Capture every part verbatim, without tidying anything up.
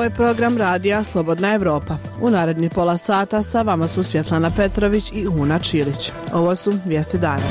Ovo je program radija Slobodna Evropa. U naredni pola sata sa vama su Svjetlana Petrović i Una Čilić. Ovo su vijesti dana.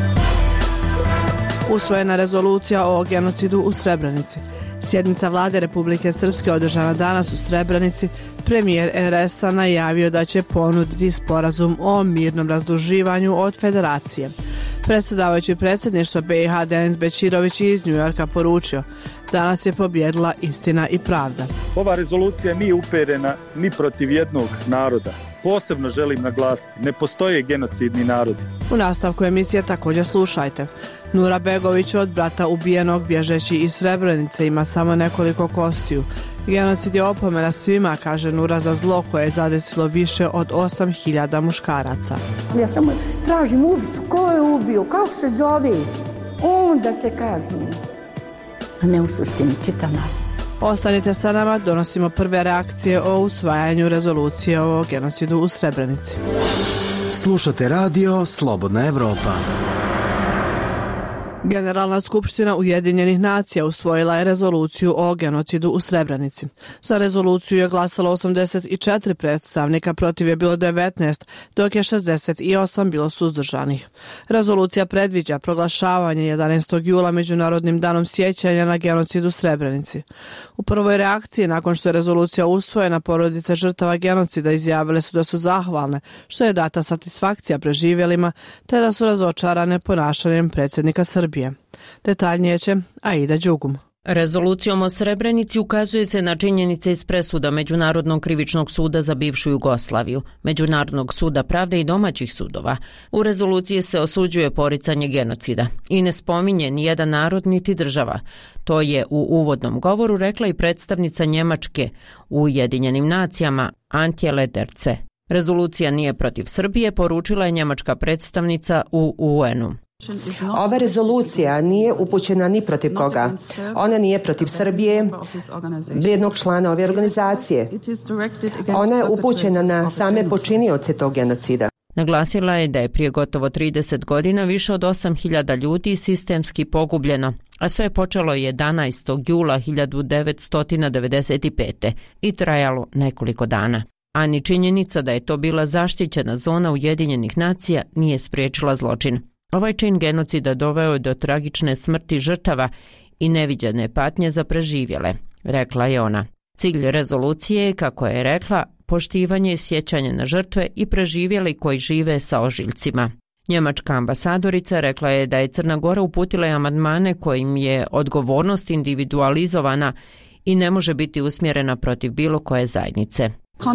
Usvojena rezolucija o genocidu u Srebrenici. Sjednica vlade Republike Srpske održana danas u Srebrenici. Premijer er es a najavio da će ponuditi sporazum o mirnom razduživanju od federacije. Predsjedavajući predsjedništva be i ha Denis Bećirović iz Njujorka poručio: danas je pobjedila istina i pravda. Ova rezolucija nije uperena ni protiv jednog naroda. Posebno želim naglasiti, ne postoje genocidni narodi. U nastavku emisije također slušajte. Nura Begović od brata ubijenog bježeći iz Srebrenice ima samo nekoliko kostiju. Genocid je opomena svima, kaže Nura, za zlo koje je zadesilo više od osam hiljada muškaraca. Ja samo tražim ubicu, ko je ubio, kako se zove, onda se kazni. A ne u suštini čitama. Ostanite sa nama, donosimo prve reakcije o usvajanju rezolucije o genocidu u Srebrenici. Slušate radio Slobodna Evropa. Generalna skupština Ujedinjenih nacija usvojila je rezoluciju o genocidu u Srebrenici. Za rezoluciju je glasalo osamdeset četiri predstavnika, protiv je bilo devetnaest, dok je šezdeset osam bilo suzdržanih. Rezolucija predviđa proglašavanje jedanaestog jula Međunarodnim danom sjećanja na genocid u Srebrenici. U prvoj reakciji, nakon što je rezolucija usvojena, porodice žrtava genocida izjavile su da su zahvalne što je data satisfakcija preživjelima, te da su razočarane ponašanjem predsjednika Srbije. Detaljnije će Aida Đugum. Rezolucijom o Srebrenici ukazuje se na činjenice iz presuda Međunarodnog krivičnog suda za bivšu Jugoslaviju, Međunarodnog suda pravde i domaćih sudova. U rezoluciji se osuđuje poricanje genocida i ne spominje ni jedan narod niti država. To je u uvodnom govoru rekla i predstavnica Njemačke u Ujedinjenim nacijama Antje Lederce. Rezolucija nije protiv Srbije, poručila je njemačka predstavnica u u en u. Ova rezolucija nije upućena ni protiv koga. Ona nije protiv Srbije, vrijednog člana ove organizacije. Ona je upućena na same počinioce tog genocida. Naglasila je da je prije gotovo trideset godina više od osam hiljada ljudi sistemski pogubljeno, a sve je počelo jedanaestog jula hiljadu devetsto devedeset pete i trajalo nekoliko dana. A ni činjenica da je to bila zaštićena zona Ujedinjenih nacija nije spriječila zločin. Ovaj čin genocida doveo je do tragične smrti žrtava i neviđene patnje za preživjele, rekla je ona. Cilj rezolucije je, kako je rekla, poštivanje i sjećanje na žrtve i preživjeli koji žive sa ožiljcima. Njemačka ambasadorica rekla je da je Crna Gora uputila amandmane kojim je odgovornost individualizovana i ne može biti usmjerena protiv bilo koje zajednice.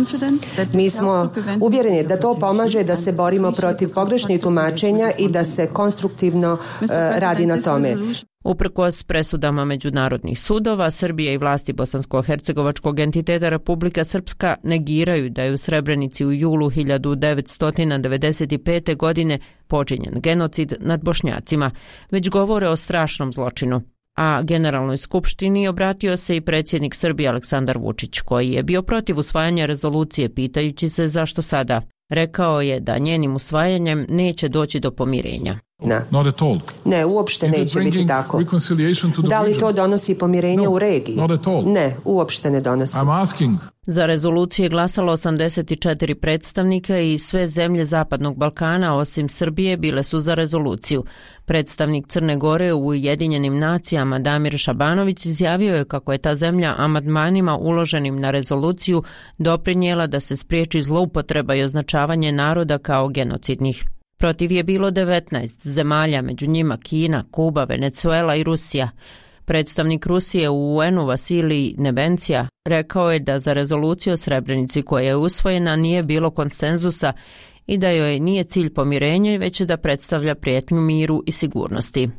Mi smo uvjereni da to pomaže da se borimo protiv pogrešnih tumačenja i da se konstruktivno uh, radi na tome. Uprkos presudama međunarodnih sudova, Srbija i vlasti bosansko-hercegovačkog entiteta Republika Srpska negiraju da je u Srebrenici u julu hiljadu devetsto devedeset pete. godine počinjen genocid nad Bošnjacima, već govore o strašnom zločinu. A Generalnoj skupštini obratio se i predsjednik Srbije Aleksandar Vučić, koji je bio protiv usvajanja rezolucije pitajući se zašto sada. Rekao je da njenim usvajanjem neće doći do pomirenja. Ne, ne uopšte neće biti tako. Da li to donosi pomirenje no, u regiji? Ne, uopšte ne donosi. Za rezoluciju je glasalo osamdeset četiri predstavnika i sve zemlje Zapadnog Balkana osim Srbije bile su za rezoluciju. Predstavnik Crne Gore u Ujedinjenim nacijama Damir Šabanović izjavio je kako je ta zemlja amandmanima uloženim na rezoluciju doprinijela da se spriječi zloupotreba i označavanje naroda kao genocidnih. Protiv je bilo devetnaest zemalja, među njima Kina, Kuba, Venezuela i Rusija. Predstavnik Rusije u u en u Vasilij Nebencija rekao je da za rezoluciju o Srebrenici koja je usvojena nije bilo konsenzusa i da joj nije cilj pomirenje, već da predstavlja prijetnju miru i sigurnosti.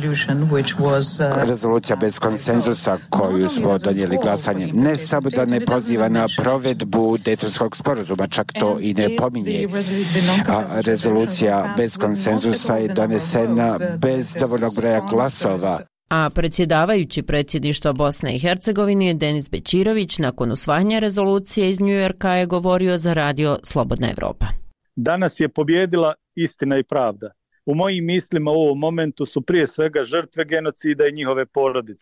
Rezolucija bez konsenzusa koju smo donijeli glasanjem ne samo da ne poziva na provedbu Dejtonskog sporazuma, čak to i ne pominje. A rezolucija bez konsenzusa je donesena bez dovoljnog broja glasova. A predsjedavajući predsjedništva Bosne i Hercegovine Denis Bećirović nakon usvajanja rezolucije iz Njujorka je govorio za radio Slobodna Evropa. Danas je pobjedila istina i pravda. U mojim mislima u ovom momentu su prije svega žrtve genocida i njihove porodice.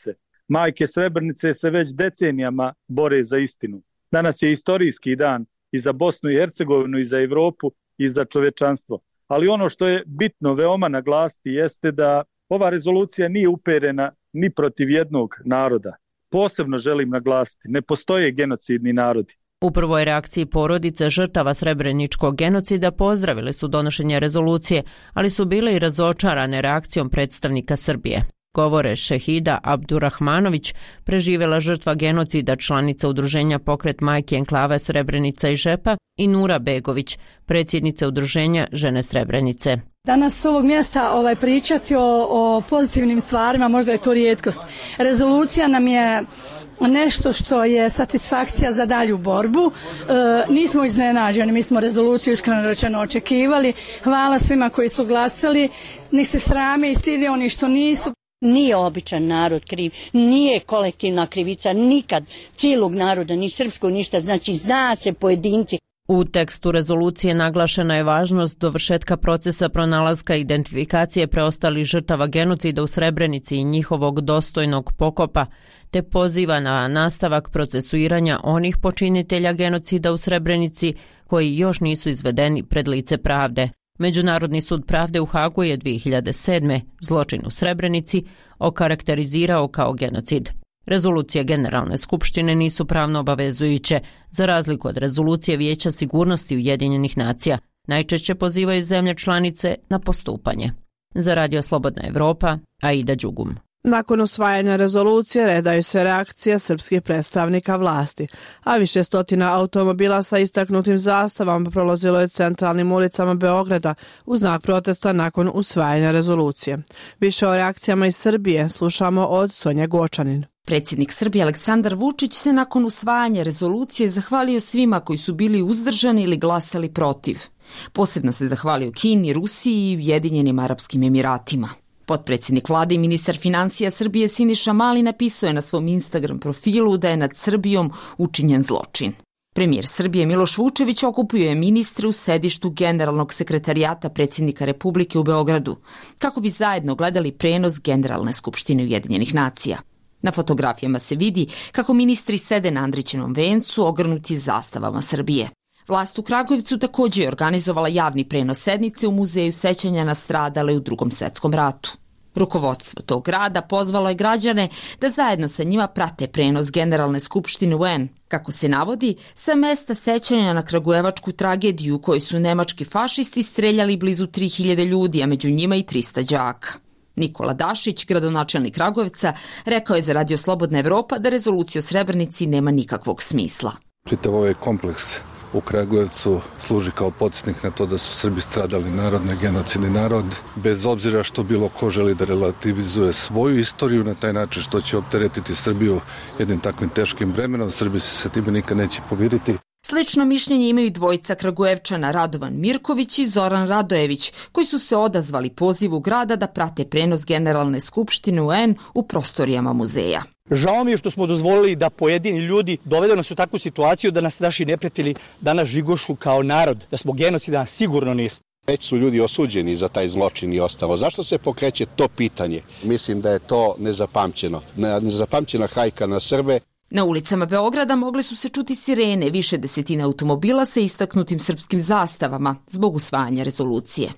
Majke Srebrenice se već decenijama bore za istinu. Danas je istorijski dan i za Bosnu i Hercegovinu, i za Evropu, i za čovečanstvo. Ali ono što je bitno veoma naglasiti jeste da ova rezolucija nije uperena ni protiv jednog naroda. Posebno želim naglasiti, ne postoje genocidni narodi. U prvoj reakciji porodice žrtava srebreničkog genocida pozdravile su donošenje rezolucije, ali su bile i razočarane reakcijom predstavnika Srbije. Govore Šehida Abdurahmanović, preživjela žrtva genocida, članica udruženja Pokret majke enklave Srebrenica i Žepa, i Nura Begović, predsjednica udruženja Žene Srebrenice. Danas s ovog mjesta ovaj, pričati o, o pozitivnim stvarima, možda je to rijetkost. Rezolucija nam je nešto što je satisfakcija za dalju borbu. E, nismo iznenađeni, mi smo rezoluciju iskreno rečeno očekivali. Hvala svima koji su glasali, nek se srame i stide oni što nisu. Nije običan narod kriv, nije kolektivna krivica nikad cijelog naroda, ni srpskog ništa, znači zna se pojedinci. U tekstu rezolucije naglašena je važnost dovršetka procesa pronalaska i identifikacije preostalih žrtava genocida u Srebrenici i njihovog dostojnog pokopa, te poziva na nastavak procesuiranja onih počinitelja genocida u Srebrenici koji još nisu izvedeni pred lice pravde. Međunarodni sud pravde u Hagu je dvije hiljade sedme zločin u Srebrenici okarakterizirao kao genocid. Rezolucije Generalne skupštine nisu pravno obavezujuće, za razliku od rezolucije Vijeća sigurnosti Ujedinjenih nacija. Najčešće pozivaju zemlje članice na postupanje. Za Radio Slobodna Evropa, Aida Đugum. Nakon usvajanja rezolucije redaju se reakcije srpskih predstavnika vlasti, a više stotina automobila sa istaknutim zastavama prolazilo je centralnim ulicama Beograda u znak protesta nakon usvajanja rezolucije. Više o reakcijama iz Srbije slušamo od Sonje Gočanin. Predsjednik Srbije Aleksandar Vučić se nakon usvajanja rezolucije zahvalio svima koji su bili uzdržani ili glasali protiv. Posebno se zahvalio Kini, Rusiji i Ujedinjenim Arapskim Emiratima. Potpredsjednik vlade i ministar financija Srbije Siniša Mali napisao je na svom Instagram profilu da je nad Srbijom učinjen zločin. Premijer Srbije Miloš Vučević okupio je ministre u sedištu Generalnog sekretarijata predsjednika Republike u Beogradu, kako bi zajedno gledali prenos Generalne skupštine Ujedinjenih nacija. Na fotografijama se vidi kako ministri sede na Andrićevom vencu ogrnuti zastavama Srbije. Vlast u Kragujevcu također je organizovala javni prenos sednice u Muzeju sećanja na stradale u Drugom svjetskom ratu. Rukovodstvo tog grada pozvalo je građane da zajedno sa njima prate prenos Generalne skupštine U N, kako se navodi, sa mesta sećanja na kragujevačku tragediju u kojoj su nemački fašisti streljali blizu tri hiljade ljudi, a među njima i trista đaka. Nikola Dašić, gradonačelnik Kragujevca, rekao je za Radio Slobodna Evropa da rezolucija o Srebrenici nema nikakvog smisla. Čitav ovaj kompleks u Kragujevcu služi kao podsjetnik na to da su Srbi stradali narod, ne genocidni narod, bez obzira što bilo ko želi da relativizuje svoju istoriju na taj način što će opteretiti Srbiju jednim takvim teškim bremenom. Srbi se sa time nikad neće pomiriti. Slično mišljenje imaju dvojica Kragujevčana Radovan Mirković i Zoran Radojević, koji su se odazvali pozivu grada da prate prenos Generalne skupštine U N u prostorijama muzeja. Žao mi je što smo dozvolili da pojedini ljudi dovedu nas u takvu situaciju da nas naši neprijatelji danas žigošu kao narod, da smo genocidan, sigurno nismo. Već su ljudi osuđeni za taj zločin i ostalo. Zašto se pokreće to pitanje? Mislim da je to nezapamćeno. Nezapamćena hajka na Srbe. Na ulicama Beograda mogle su se čuti sirene, više desetina automobila sa istaknutim srpskim zastavama zbog usvajanja rezolucije.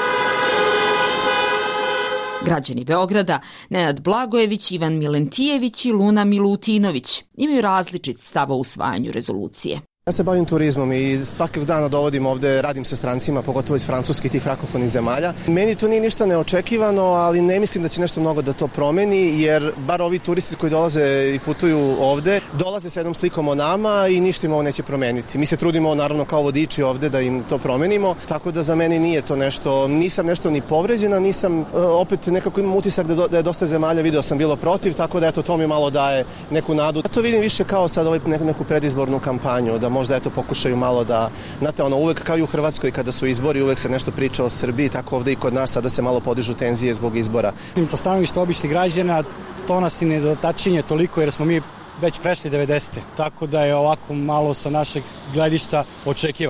Građani Beograda, Nenad Blagojević, Ivan Milentijević i Luna Milutinović, imaju različit stav o usvajanju rezolucije. Ja se bavim turizmom i svakog dana dovodim ovde, radim sa strancima, pogotovo iz francuskih tih frankofonih zemalja. Meni to nije ništa neočekivano, ali ne mislim da će nešto mnogo da to promeni, jer bar ovi turisti koji dolaze i putuju ovde, dolaze sa jednom slikom o nama i ništa im ovo neće promeniti. Mi se trudimo, naravno, kao vodiči ovde da im to promenimo, tako da za meni nije to nešto, nisam nešto ni povređena, nisam, opet nekako imam utisak da je dosta zemalja, video sam bilo protiv, tako da eto, to mi malo daje neku nadu. Ja to vidim više kao sad ovaj, neku predizbornu kampanju, da možda eto pokušaju malo da, znate, ono, uvek kao i u Hrvatskoj kada su izbori, uvek se nešto priča o Srbiji, tako ovde i kod nas sada se malo podižu tenzije zbog izbora. Sa stanovišta običnih građana to nas i ne dotačinje toliko jer smo mi već prešli devedesete, tako da je ovako malo sa našeg gledišta očekivan.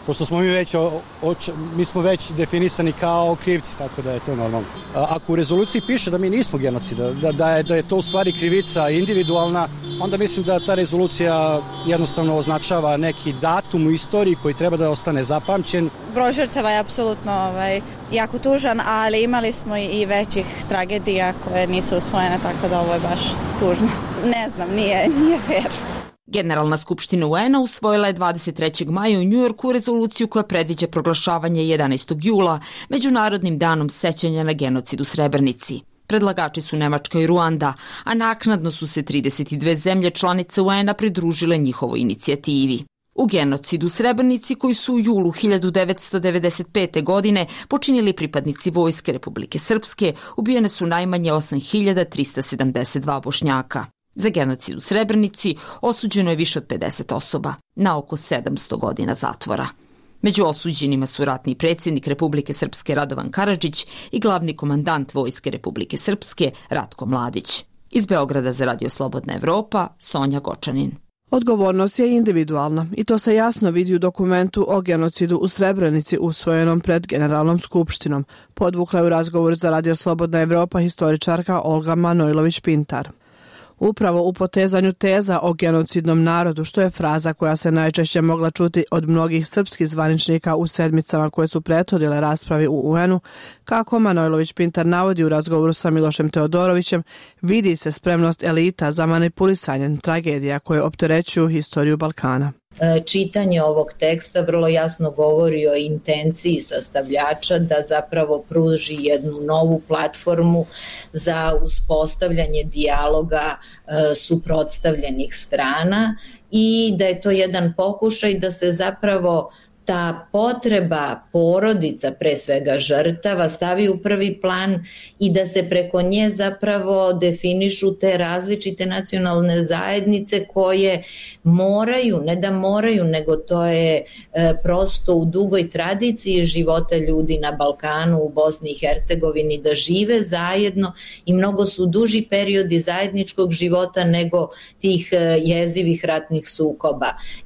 pošto smo mi već, o, o, mi smo već definisani kao krivci, tako da je to normalno. Ako u rezoluciji piše da mi nismo genocid, da, da, je, da je to u stvari krivica individualna, onda mislim da ta rezolucija jednostavno označava neki datum u istoriji koji treba da ostane zapamćen. Broj žrtava je apsolutno ovaj, jako tužan, ali imali smo i većih tragedija koje nisu usvojene, tako da ovo je baš tužno. Ne znam, nije, nije fair. Generalna skupština U N-a usvojila je dvadeset trećeg maja u Njujorku rezoluciju koja predviđa proglašavanje jedanaestog jula Međunarodnim danom sećanja na genocid u Srebrenici. Predlagači su Nemačka i Ruanda, a naknadno su se trideset dve zemlje članice U N-a pridružile njihovoj inicijativi. U genocidu u Srebrenici, koji su u julu hiljadu devetsto devedeset pete. godine počinili pripadnici Vojske Republike Srpske, ubijene su najmanje osam hiljada trista sedamdeset dva Bošnjaka. Za genocid u Srebrenici osuđeno je više od pedeset osoba, na oko sedamsto godina zatvora. Među osuđenima su ratni predsjednik Republike Srpske Radovan Karadžić i glavni komandant Vojske Republike Srpske Ratko Mladić. Iz Beograda za Radio Slobodna Evropa, Sonja Gočanin. Odgovornost je individualna i to se jasno vidi u dokumentu o genocidu u Srebrenici usvojenom pred Generalnom skupštinom, podvukla je u razgovor za Radio Slobodna Evropa historičarka Olga Manojlović-Pintar. Upravo u potezanju teza o genocidnom narodu, što je fraza koja se najčešće mogla čuti od mnogih srpskih zvaničnika u sedmicama koje su prethodile raspravi u U N-u, kako Manojlović-Pintar navodi u razgovoru sa Milošem Teodorovićem, vidi se spremnost elita za manipulisanjem tragedija koje opterećuju historiju Balkana. Čitanje ovog teksta vrlo jasno govori o intenciji sastavljača da zapravo pruži jednu novu platformu za uspostavljanje dijaloga suprotstavljenih strana i da je to jedan pokušaj da se zapravo ta potreba porodica, pre svega žrtava, stavi u prvi plan i da se preko nje zapravo definišu te različite nacionalne zajednice koje moraju, ne da moraju, nego to je e, prosto u dugoj tradiciji života ljudi na Balkanu, u Bosni i Hercegovini, da žive zajedno i mnogo su duži periodi zajedničkog života nego tih e, jezivih ratnih sukoba.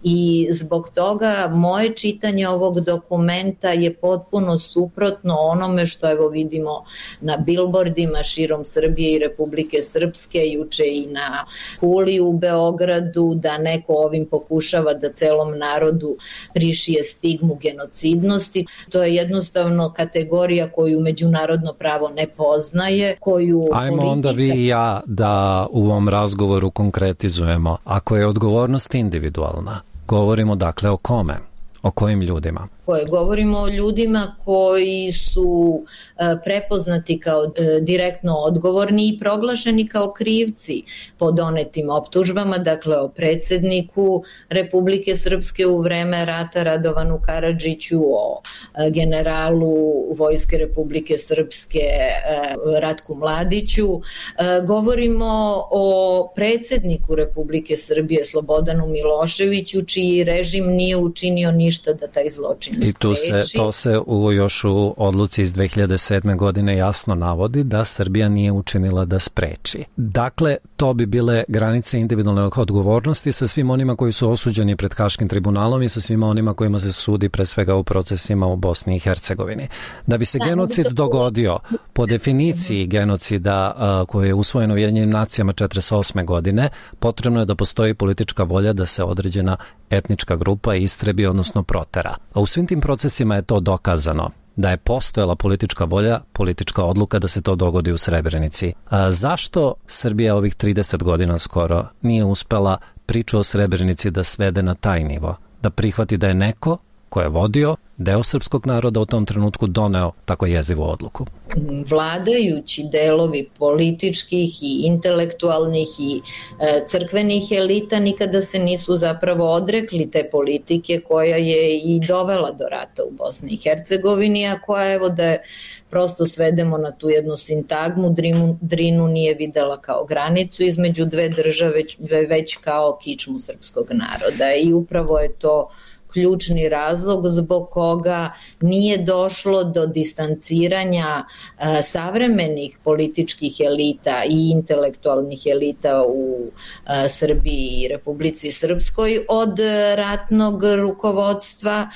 I zbog toga moje čitanje ovog dokumenta je potpuno suprotno onome što evo vidimo na bilbordima širom Srbije i Republike Srpske, juče i na Kuli u Beogradu, da neko ovim pokušava da celom narodu prišije stigmu genocidnosti. To je jednostavno kategorija koju međunarodno pravo ne poznaje, koju Ajmo politika... onda vi i ja da u ovom razgovoru konkretizujemo. Ako je odgovornost individualna, govorimo dakle o kome? O kojim ljudima? Koje govorimo o ljudima koji su prepoznati kao direktno odgovorni i proglašeni kao krivci po donetim optužbama, dakle o predsjedniku Republike Srpske u vreme rata Radovanu Karadžiću, o generalu Vojske Republike Srpske Ratku Mladiću. Govorimo o predsjedniku Republike Srbije Slobodanu Miloševiću, čiji režim nije učinio ništa da taj zločin I tu se, to se u, još u odluci iz dve hiljade sedme. godine jasno navodi da Srbija nije učinila da spreči. Dakle, to bi bile granice individualne odgovornosti sa svim onima koji su osuđeni pred Haškim tribunalom i sa svima onima kojima se sudi pre svega u procesima u Bosni i Hercegovini. Da bi se genocid dogodio po definiciji genocida uh, koji je usvojen u Ujedinjenim nacijama četrdeset osme. godine, potrebno je da postoji politička volja da se određena etnička grupa istrebi, odnosno protera. A u svim tim procesima je to dokazano da je postojala politička volja, politička odluka da se to dogodi u Srebrenici. A zašto Srbija ovih trideset godina skoro nije uspela priču o Srebrenici da svede na taj nivo? Da prihvati da je neko ko je vodio deo srpskog naroda u tom trenutku doneo tako jezivu odluku? Vladajući delovi političkih i intelektualnih i e, crkvenih elita nikada se nisu zapravo odrekli te politike koja je i dovela do rata u Bosni i Hercegovini, a koja evo da je prosto svedemo na tu jednu sintagmu, Drinu, Drinu nije videla kao granicu između dve države, već kao kičmu srpskog naroda i upravo je to ključni razlog zbog koga nije došlo do distanciranja savremenih političkih elita i intelektualnih elita u Srbiji i Republici Srpskoj od ratnog rukovodstva,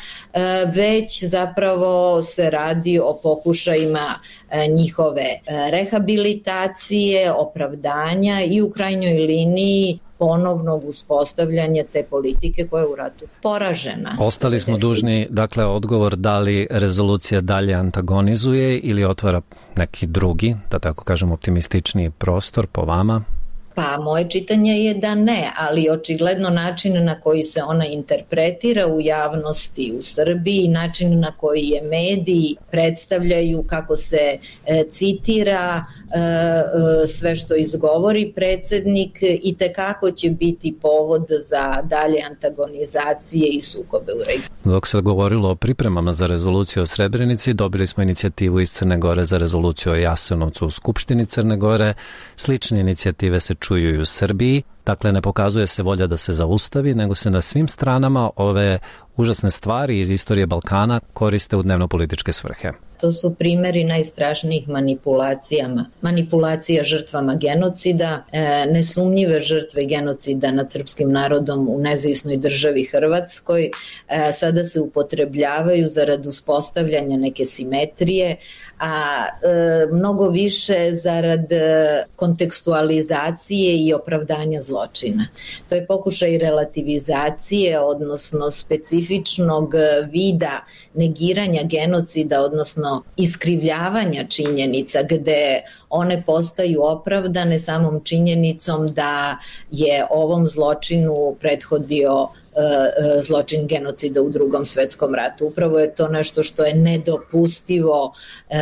već zapravo se radi o pokušajima njihove rehabilitacije, opravdanja i u krajnjoj liniji ponovnog uspostavljanja te politike koja je u ratu poražena. Ostali smo dužni, dakle, odgovor da li rezolucija dalje antagonizuje ili otvara neki drugi, da tako kažem, optimističniji prostor po vama? Pa moje čitanje je da ne, ali očigledno način na koji se ona interpretira u javnosti u Srbiji, način na koji je mediji predstavljaju, kako se e, citira e, e, sve što izgovori predsjednik, i tekako će biti povod za dalje antagonizacije i sukobe u regiji. Dok se govorilo o pripremama za rezoluciju o Srebrenici, dobili smo inicijativu iz Crne Gore za rezoluciju o Jasenovcu u Skupštini Crne Gore. Slične inicijative se čuju i u Srbiji. Dakle, ne pokazuje se volja da se zaustavi, nego se na svim stranama ove užasne stvari iz istorije Balkana koriste u dnevno-političke svrhe. To su primjeri najstrašnijih manipulacijama. Manipulacija žrtvama genocida, e, nesumnjive žrtve genocida nad srpskim narodom u nezavisnoj državi Hrvatskoj, e, sada se upotrebljavaju zarad uspostavljanja neke simetrije, a e, mnogo više zarad e, kontekstualizacije i opravdanja zločina. To je pokušaj relativizacije, odnosno specifičnog vida negiranja genocida, odnosno iskrivljavanja činjenica gde one postaju opravdane samom činjenicom da je ovom zločinu prethodio zločin genocida u Drugom svetskom ratu. Upravo je to nešto što je nedopustivo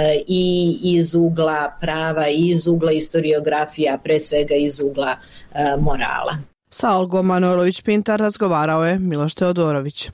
i iz ugla prava, i iz ugla historiografije, a pre svega iz ugla morala. Sa Olgom Manojlović-Pintar razgovarao je Miloš Teodorović.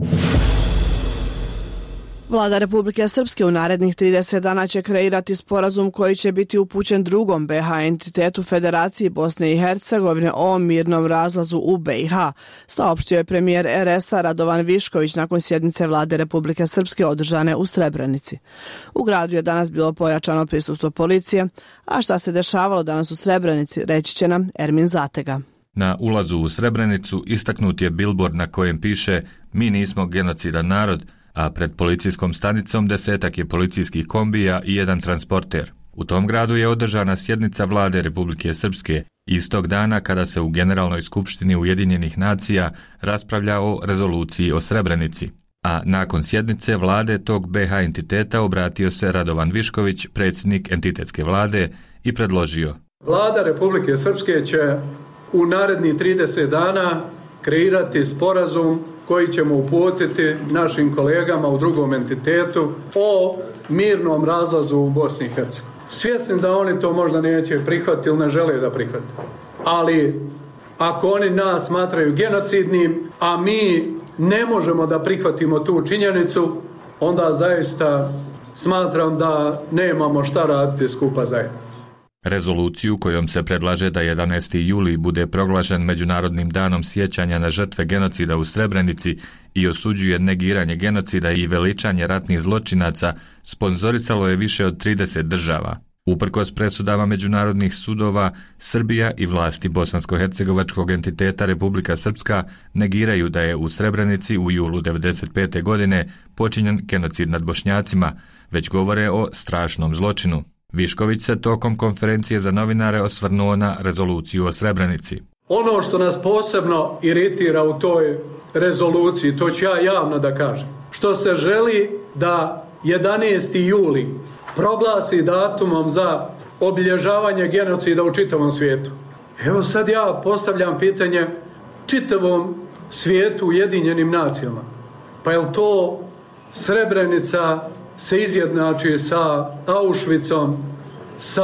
Vlada Republike Srpske u narednih trideset dana će kreirati sporazum koji će biti upućen drugom be ha entitetu Federaciji Bosne i Hercegovine o mirnom razlazu u be i ha, saopštio je premijer er es a Radovan Višković nakon sjednice Vlade Republike Srpske održane u Srebrenici. U gradu je danas bilo pojačano prisustvo policije, a šta se dešavalo danas u Srebrenici reći će nam Ermin Zatega. Na ulazu u Srebrenicu istaknut je bilbord na kojem piše "Mi nismo genocidan narod", a pred policijskom stanicom desetak je policijskih kombija i jedan transporter. U tom gradu je održana sjednica Vlade Republike Srpske, istog dana kada se u Generalnoj skupštini Ujedinjenih nacija raspravlja o rezoluciji o Srebrenici. A nakon sjednice vlade tog be ha entiteta obratio se Radovan Višković, predsjednik entitetske vlade, i predložio: Vlada Republike Srpske će u narednih trideset dana kreirati sporazum koji ćemo uputiti našim kolegama u drugom entitetu o mirnom razlazu u Bosni i Hercegovini. Svjesni da oni to možda neće prihvatiti ili ne žele da prihvate. Ali ako oni nas smatraju genocidnim, a mi ne možemo da prihvatimo tu činjenicu, onda zaista smatram da nemamo šta raditi skupa zajedno. Rezoluciju kojom se predlaže da jedanaesti juli bude proglašen Međunarodnim danom sjećanja na žrtve genocida u Srebrenici i osuđuje negiranje genocida i veličanje ratnih zločinaca, sponzorisalo je više od trideset država. Uprkos presudama međunarodnih sudova, Srbija i vlasti bosansko-hercegovačkog entiteta Republika Srpska negiraju da je u Srebrenici u julu devedeset pete godine počinjen genocid nad Bošnjacima, već govore o strašnom zločinu. Višković se tokom konferencije za novinare osvrnuo na rezoluciju o Srebrenici. Ono što nas posebno iritira u toj rezoluciji, to ću ja javno da kažem, što se želi da jedanaesti juli proglasi datumom za obilježavanje genocida u čitavom svijetu. Evo sad ja postavljam pitanje čitavom svijetu, Ujedinjenim nacijama. Pa je li to Srebrenica se izjednači sa Auschwitzom, sa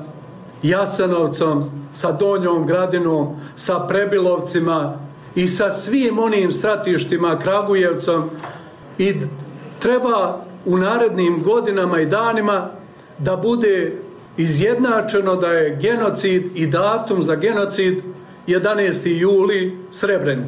Jasenovcom, sa Donjom Gradinom, sa Prebilovcima i sa svim onim stratištima, Kragujevcom, i treba u narednim godinama i danima da bude izjednačeno da je genocid i datum za genocid jedanaesti juli Srebrenica.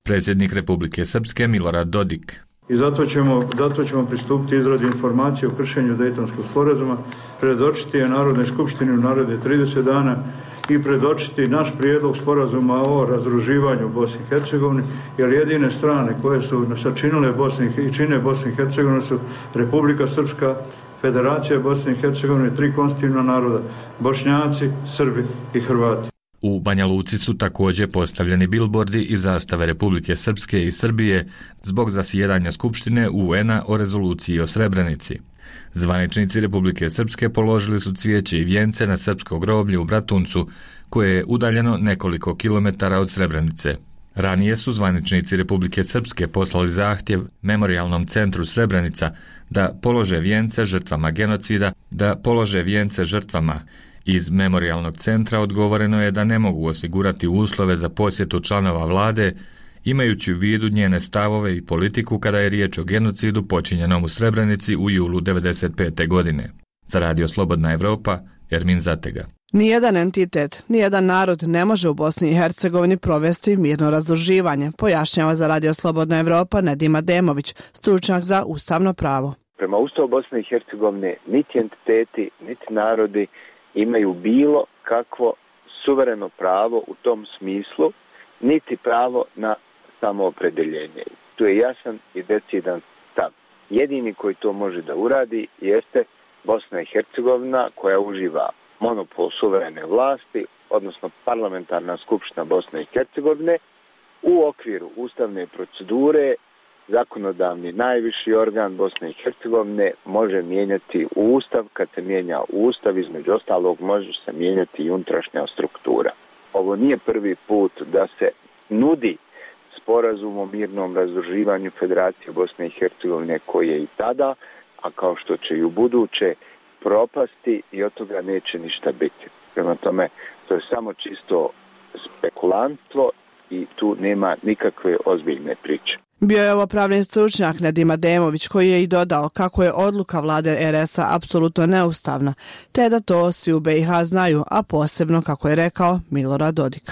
predsjednik Republike Srpske Milorad Dodik. I zato ćemo, zato ćemo pristupiti izradi informacije o kršenju Dejtonskog sporazuma, predočiti je Narodnoj skupštini u naredne trideset dana i predočiti naš prijedlog sporazuma o razdruživanju Bosne i Hercegovine, jer jedine strane koje su sačinile Bosne i čine Bosne i Hercegovine su Republika Srpska, Federacija Bosne i Hercegovine, tri konstitutivna naroda, Bošnjaci, Srbi i Hrvati. U Banja Luci su također postavljeni bilbordi i zastave Republike Srpske i Srbije zbog zasjedanja Skupštine U N-a o rezoluciji o Srebrenici. Zvaničnici Republike Srpske položili su cvijeće i vijence na srpsko groblje u Bratuncu, koje je udaljeno nekoliko kilometara od Srebrenice. Ranije su zvaničnici Republike Srpske poslali zahtjev Memorijalnom centru Srebrenica da polože vijence žrtvama genocida, da polože vijence žrtvama. Iz Memorijalnog centra odgovoreno je da ne mogu osigurati uslove za posjetu članova vlade, imajući u vidu njene stavove i politiku kada je riječ o genocidu počinjenom u Srebrenici u julu devedeset pete. godine. Za Radio Slobodna Evropa, Ermin Zatega. Nijedan entitet, nijedan narod ne može u Bosni i Hercegovini provesti mirno razdruživanje, pojašnjava za Radio Slobodna Evropa Nedima Demović, stručnjak za ustavno pravo. Prema Ustavu Bosne i Hercegovine niti entiteti, niti narodi imaju bilo kakvo suvereno pravo u tom smislu, niti pravo na samoopredeljenje. Tu je jasan i decidan stav. Jedini koji to može da uradi jeste Bosna i Hercegovina, koja uživa monopol suverene vlasti, odnosno parlamentarna skupština Bosne i Hercegovine. U okviru ustavne procedure zakonodavni najviši organ Bosne i Hercegovine može mijenjati ustav. Kad se mijenja ustav, između ostalog može se mijenjati i unutrašnja struktura. Ovo nije prvi put da se nudi sporazum o mirnom razdruživanju Federacije Bosne i Hercegovine, koji je i tada, a kao što će i u buduće, propasti i od toga neće ništa biti. Prema tome, to je samo čisto spekulantstvo i tu nema nikakve ozbiljne priče. Bio je ovo pravni stručnjak Nedima Demović, koji je i dodao kako je odluka vlade R S-a apsolutno neustavna, te da to svi u B i H znaju, a posebno, kako je rekao, Milorad Dodik.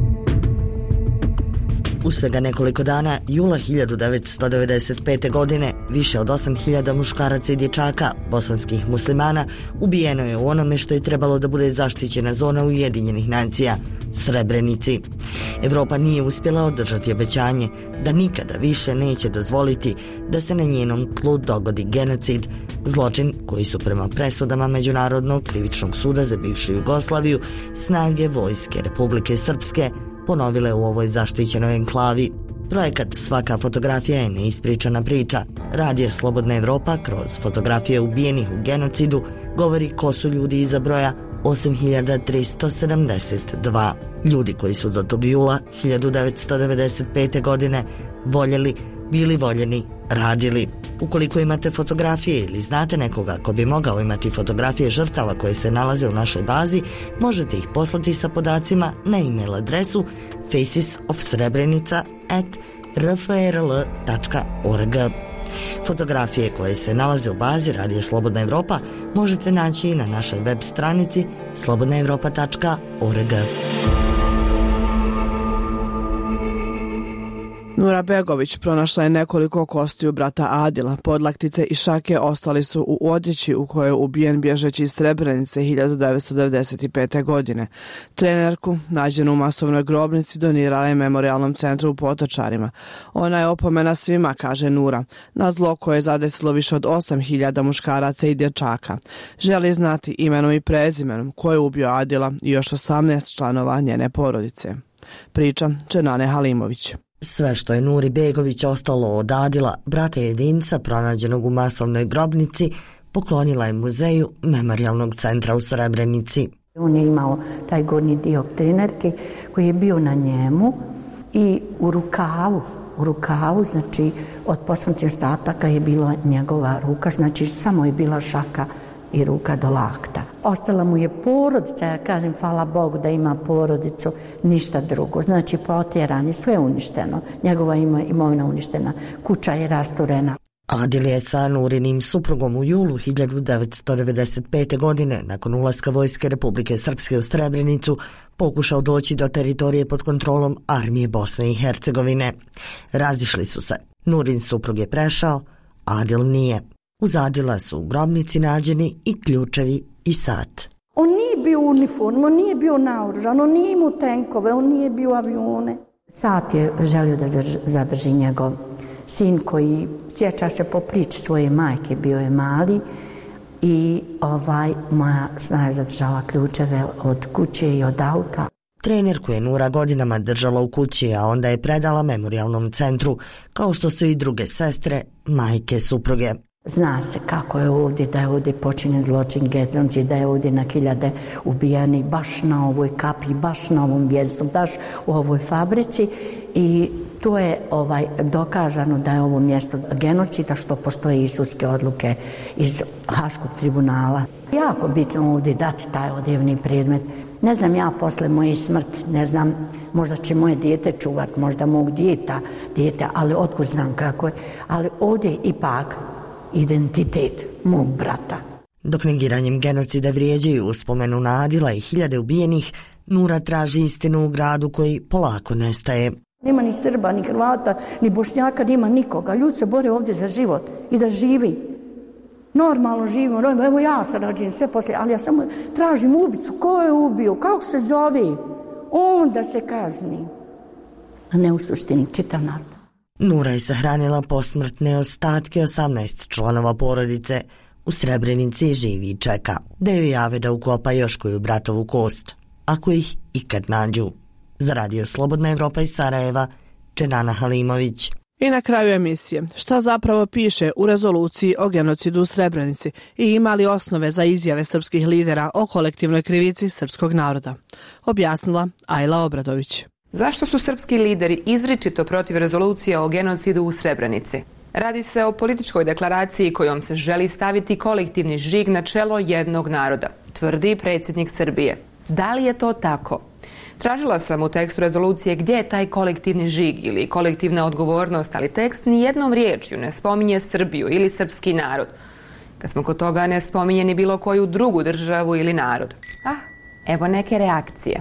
U svega nekoliko dana, jula hiljadu devetsto devedeset pete. godine, više od osam hiljada muškaraca i dječaka, bosanskih muslimana, ubijeno je u onome što je trebalo da bude zaštićena zona Ujedinjenih nacija, Srebrenici. Evropa nije uspjela održati obećanje da nikada više neće dozvoliti da se na njenom tlu dogodi genocid, zločin koji su prema presudama Međunarodnog krivičnog suda za bivšu Jugoslaviju snage vojske Republike Srpske ponovile u ovoj zaštićenoj enklavi. Projekat Svaka fotografija je neispričana priča. Radio Slobodna Evropa kroz fotografije ubijenih u genocidu govori ko su ljudi iza broja osam hiljada tristo sedamdeset dva. Ljudi koji su do tog jula hiljadu devetsto devedeset pete. godine voljeli, bili voljeni, radili. Ukoliko imate fotografije ili znate nekoga ko bi mogao imati fotografije žrtava koje se nalaze u našoj bazi, možete ih poslati sa podacima na e-mail adresu faces of srebrenica at r f r l tačka org. Fotografije koje se nalaze u bazi Radio Slobodna Evropa možete naći i na našoj web stranici slobodna evropa tačka org. Nura Begović pronašla je nekoliko kostiju brata Adila. Podlaktice i šake ostali su u odjeći u kojoj je ubijen bježeći iz Srebrenice hiljadu devetsto devedeset pete. godine. Trenerku, nađenu u masovnoj grobnici, donirala je Memorijalnom centru u Potočarima. Ona je opomena svima, kaže Nura, na zlo koje je zadesilo više od osam hiljada muškaraca i dječaka. Želi znati imenom i prezimenom ko je ubio Adila i još osamnaest članova njene porodice. Priča Čenane Halimović. Sve što je Nuri Begović ostalo od Adila, brata jedinca pronađenog u masovnoj grobnici, poklonila je muzeju Memorijalnog centra u Srebrenici. On je imao taj gornji dio trenerke koji je bio na njemu i u rukavu, u rukavu, znači od posmrtnih ostataka je bila njegova ruka, znači samo je bila šaka i ruka do lakta. Ostala mu je porodica, ja kažem hvala Bogu da ima porodicu, ništa drugo. Znači potjeran je, sve uništeno. Njegova imovina uništena, kuća je rasturena. Adil je sa Nurinim suprugom u julu hiljadu devetsto devedeset pete. godine, nakon ulaska vojske Republike Srpske u Srebrenicu, pokušao doći do teritorije pod kontrolom armije Bosne i Hercegovine. Razišli su se. Nurin suprug je prešao, Adil nije. Uz Adila su u grobnici nađeni i ključevi i sat. On nije bio u uniformu, on nije bio naoružan, on nije imao tenkove, on nije bio avione. Sat je želio da zadrži njegov sin koji, sjeća se po priči svoje majke, bio je mali i ovaj, moja snaja zadržala ključeve od kuće i od auta. Trenerku je Nura godinama držala u kući, a onda je predala memorijalnom centru, kao što su i druge sestre, majke, supruge. Zna se kako je ovdje, da je ovdje počinjen zločin, genocid, da je ovdje na hiljade ubijani baš na ovoj kapi, baš na ovom mjestu, baš u ovoj fabrici i to je ovaj, dokazano da je ovo mjesto genocida, što postoje i sudske odluke iz Haškog tribunala. Jako bitno ovdje dati taj odjevni predmet. Ne znam, ja posle moje smrti, ne znam, možda će moje dijete čuvat, možda mog dijeta, dijete, ali otkud znam kako je. Ali ovdje ipak identitet mog brata. Dok negiranjem genocida vrijeđaju uspomenu na Adila i hiljade ubijenih, Nura traži istinu u gradu koji polako nestaje. Nema ni Srba, ni Hrvata, ni Bošnjaka, nema nikoga. Ljudi se bore ovdje za život i da živi. Normalno živimo, evo ja sam rađen sve poslije, ali ja samo tražim ubicu. Ko je ubio? Kako se zove? On da se kazni. A ne u suštini, čitav narod. Nura je sahranila posmrtne ostatke osamnaest članova porodice. U Srebrenici živi i čeka da joj jave da ukopa još koju bratovu kost, ako ih ikad nađu. Za Radio Slobodna Evropa iz Sarajeva, Čedana Halimović. I na kraju emisije, šta zapravo piše u rezoluciji o genocidu u Srebrenici i ima li osnove za izjave srpskih lidera o kolektivnoj krivici srpskog naroda? Objasnila Ajla Obradović. Zašto su srpski lideri izričito protiv rezolucije o genocidu u Srebrenici? Radi se o političkoj deklaraciji kojom se želi staviti kolektivni žig na čelo jednog naroda, tvrdi predsjednik Srbije. Da li je to tako? Tražila sam u tekstu rezolucije gdje je taj kolektivni žig ili kolektivna odgovornost, ali tekst ni jednom riječju ne spominje Srbiju ili srpski narod. Kad smo kod toga, ne spominje ni bilo koju drugu državu ili narod. Ah, evo neke reakcije.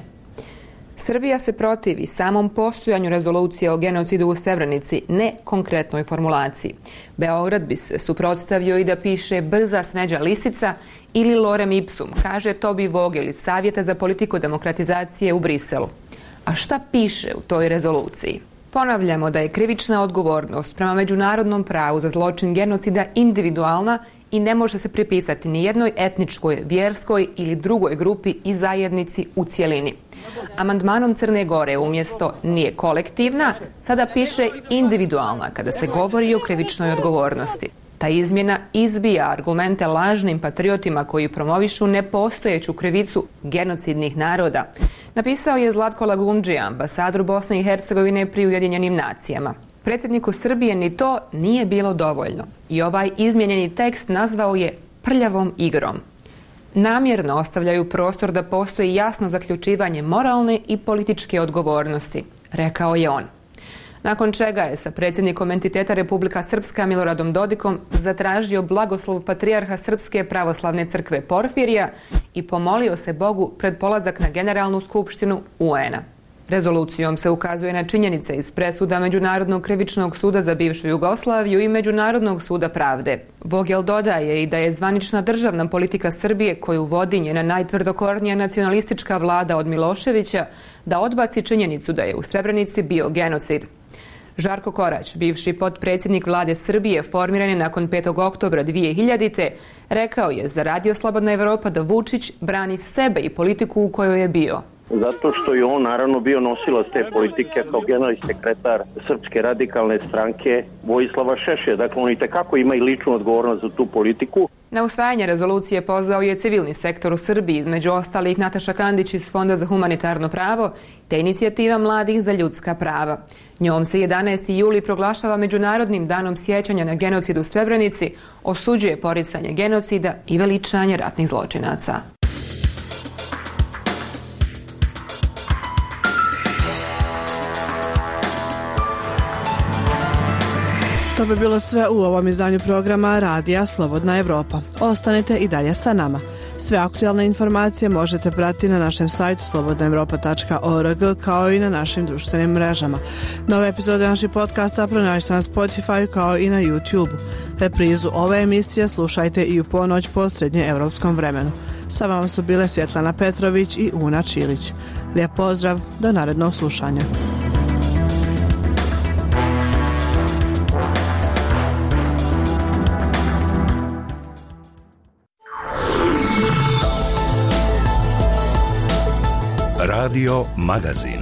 Srbija se protivi samom postojanju rezolucije o genocidu u Srebrenici, ne konkretnoj formulaciji. Beograd bi se suprotstavio i da piše brza smeđa lisica ili lorem ipsum, kaže Tobi Vogel iz Savjeta za politiku demokratizacije u Briselu. A šta piše u toj rezoluciji? Ponavljamo da je krivična odgovornost prema međunarodnom pravu za zločin genocida individualna i ne može se pripisati ni jednoj etničkoj, vjerskoj ili drugoj grupi i zajednici u cjelini. Amandmanom Crne Gore umjesto nije kolektivna, sada piše individualna kada se govori o krivičnoj odgovornosti. Ta izmjena izbija argumente lažnim patriotima koji promovišu nepostojeću krivicu genocidnih naroda. Napisao je Zlatko Lagundžija, ambasador Bosne i Hercegovine pri Ujedinjenim nacijama. Predsjedniku Srbije ni to nije bilo dovoljno i ovaj izmijenjeni tekst nazvao je prljavom igrom. Namjerno ostavljaju prostor da postoji jasno zaključivanje moralne i političke odgovornosti, rekao je on. Nakon čega je sa predsjednikom entiteta Republika Srpska Miloradom Dodikom zatražio blagoslov patrijarha Srpske pravoslavne crkve Porfirija i pomolio se Bogu pred polazak na Generalnu skupštinu U N-a. Rezolucijom se ukazuje na činjenice iz presuda Međunarodnog krivičnog suda za bivšu Jugoslaviju i Međunarodnog suda pravde. Vogel dodaje i da je zvanična državna politika Srbije, koju vodi njena najtvrdokornija nacionalistička vlada od Miloševića, da odbaci činjenicu da je u Srebrenici bio genocid. Žarko Korać, bivši potpredsjednik vlade Srbije, formiran je nakon petog oktobra dvije hiljadite. rekao je za Radio Slobodna Evropa da Vučić brani sebe i politiku u kojoj je bio. Zato što je on naravno bio nosilac te politike kao generalni sekretar Srpske radikalne stranke Vojislava Šešelja. Dakle, on itekako ima i ličnu odgovornost za tu politiku. Na usvajanje rezolucije pozvao je civilni sektor u Srbiji, između ostalih Nataša Kandić iz Fonda za humanitarno pravo te inicijativa mladih za ljudska prava. Njom se jedanaesti juli proglašava Međunarodnim danom sjećanja na genocid u Srebrenici, osuđuje poricanje genocida i veličanje ratnih zločinaca. To bi bilo sve u ovom izdanju programa Radija Slobodna Evropa. Ostanite i dalje sa nama. Sve aktualne informacije možete pratiti na našem sajtu slobodna evropa tačka org kao i na našim društvenim mrežama. Nove epizode naših podcasta pronađite na Spotify kao i na YouTube. Reprizu ove emisije slušajte i u ponoć po srednje evropskom vremenu. Sa vama su bile Svjetlana Petrović i Una Čilić. Lijep pozdrav, do narednog slušanja. Radio Magazin.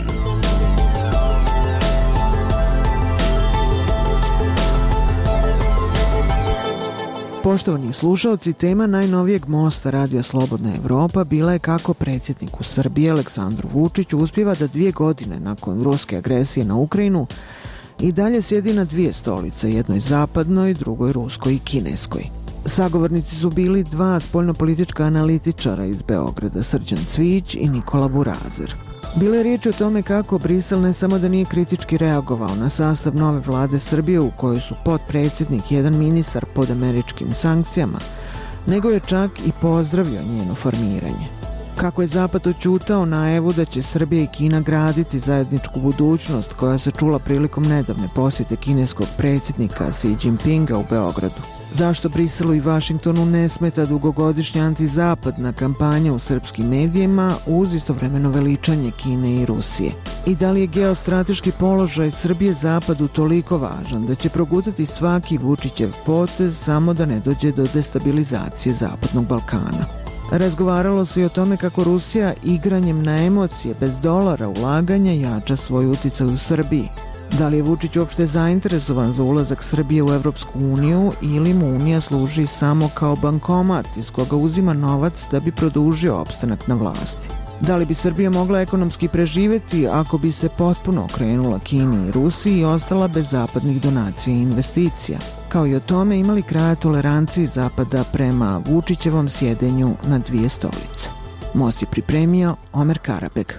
Poštovani slušalci, tema najnovijeg mosta Radija Slobodna Evropa bila je kako predsjedniku Srbije Aleksandru Vučiću uspijeva da dvije godine nakon ruske agresije na Ukrajinu i dalje sjedi na dvije stolice, jednoj zapadnoj, drugoj ruskoj i kineskoj. Sagovornici su bili dva spoljnopolitička analitičara iz Beograda, Srđan Cvijić i Nikola Burazer. Bilo je riječ o tome kako Brisel ne samo da nije kritički reagovao na sastav nove vlade Srbije u kojoj su potpredsjednik i jedan ministar pod američkim sankcijama, nego je čak i pozdravio njeno formiranje. Kako je Zapad oćutao najavu da će Srbija i Kina graditi zajedničku budućnost koja se čula prilikom nedavne posjete kineskog predsjednika Xi Jinpinga u Beogradu. Zašto Briselu i Vašingtonu ne smeta dugogodišnja antizapadna kampanja u srpskim medijima uz istovremeno veličanje Kine i Rusije? I da li je geostrateški položaj Srbije Zapadu toliko važan da će progutati svaki Vučićev potez samo da ne dođe do destabilizacije Zapadnog Balkana? Razgovaralo se i o tome kako Rusija igranjem na emocije bez dolara ulaganja jača svoj uticaj u Srbiji. Da li je Vučić uopšte zainteresovan za ulazak Srbije u Evropsku uniju ili mu Unija služi samo kao bankomat iz koga uzima novac da bi produžio opstanak na vlasti? Da li bi Srbija mogla ekonomski preživjeti ako bi se potpuno okrenula Kini i Rusiji i ostala bez zapadnih donacija i investicija? Kao i o tome imali kraja toleranciji Zapada prema Vučićevom sjedenju na dvije stolice. Most je pripremio Omer Karabeg.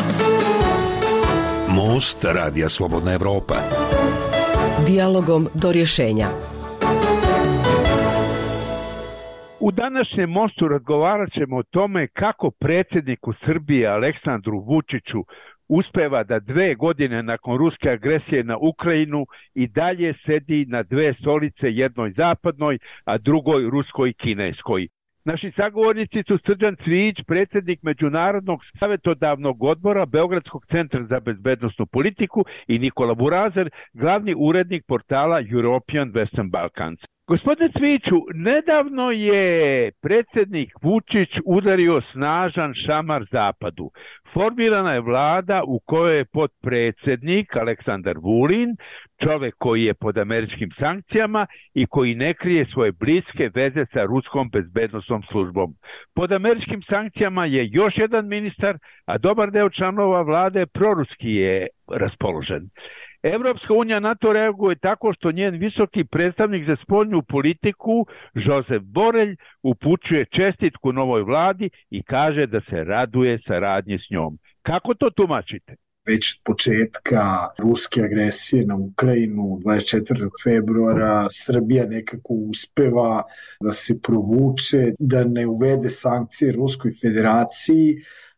Most Radija Slobodna Evropa. Dijalogom do rješenja. U današnjem mostu razgovarat ćemo o tome kako predsjedniku Srbije Aleksandru Vučiću uspeva da dve godine nakon ruske agresije na Ukrajinu i dalje sedi na dve stolice, jednoj zapadnoj, a drugoj ruskoj i kineskoj. Naši sagovornici su Srđan Cvijić, predsjednik Međunarodnog savjetodavnog odbora Beogradskog centra za bezbednosnu politiku i Nikola Burazer, glavni urednik portala European Western Balkans. Gospodine Cvijiću, nedavno je predsjednik Vučić udario snažan šamar Zapadu. Formirana je vlada u kojoj je potpredsjednik Aleksandar Vulin, čovjek koji je pod američkim sankcijama i koji ne krije svoje bliske veze sa ruskom bezbednosnom službom. Pod američkim sankcijama je još jedan ministar, a dobar deo članova vlade proruski je raspoložen. Evropska unija na to reaguje tako što njen visoki predstavnik za spoljnu politiku, Josep Borelj, upućuje čestitku novoj vladi i kaže da se raduje saradnji s njom. Kako to tumačite? Već od početka ruske agresije na Ukrajinu dvadeset četvrtog februara Srbija nekako uspeva da se provuče, da ne uvede sankcije Ruskoj federaciji,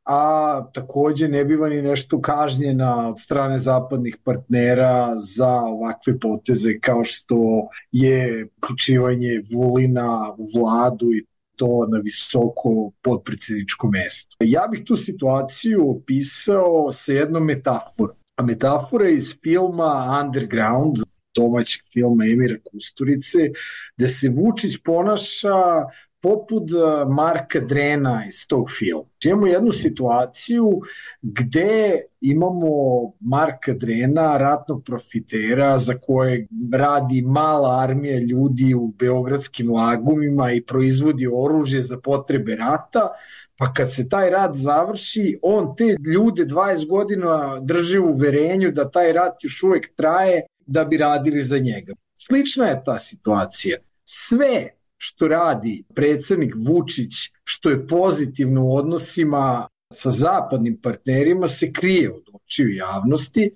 a takođe ne biva ni nešto kažnjena od strane zapadnih partnera za ovakve poteze kao što je uključivanje Vulina u vladu i to na visoko potpredsjedničko mesto. Ja bih tu situaciju opisao sa jednom metaforom. A metafora je iz filma Underground, domaćeg filma Emira Kusturice, gde se Vučić ponaša poput Marka Drena iz tog filma. Imamo jednu situaciju gde imamo Marka Drena, ratnog profitera za koje radi mala armija ljudi u beogradskim lagumima i proizvodi oružje za potrebe rata, pa kad se taj rat završi, on te ljude dvadeset godina drži u uverenju da taj rat još uvek traje da bi radili za njega. Slična je ta situacija. Sve što radi predsjednik Vučić, što je pozitivno u odnosima sa zapadnim partnerima, se krije od očiju javnosti,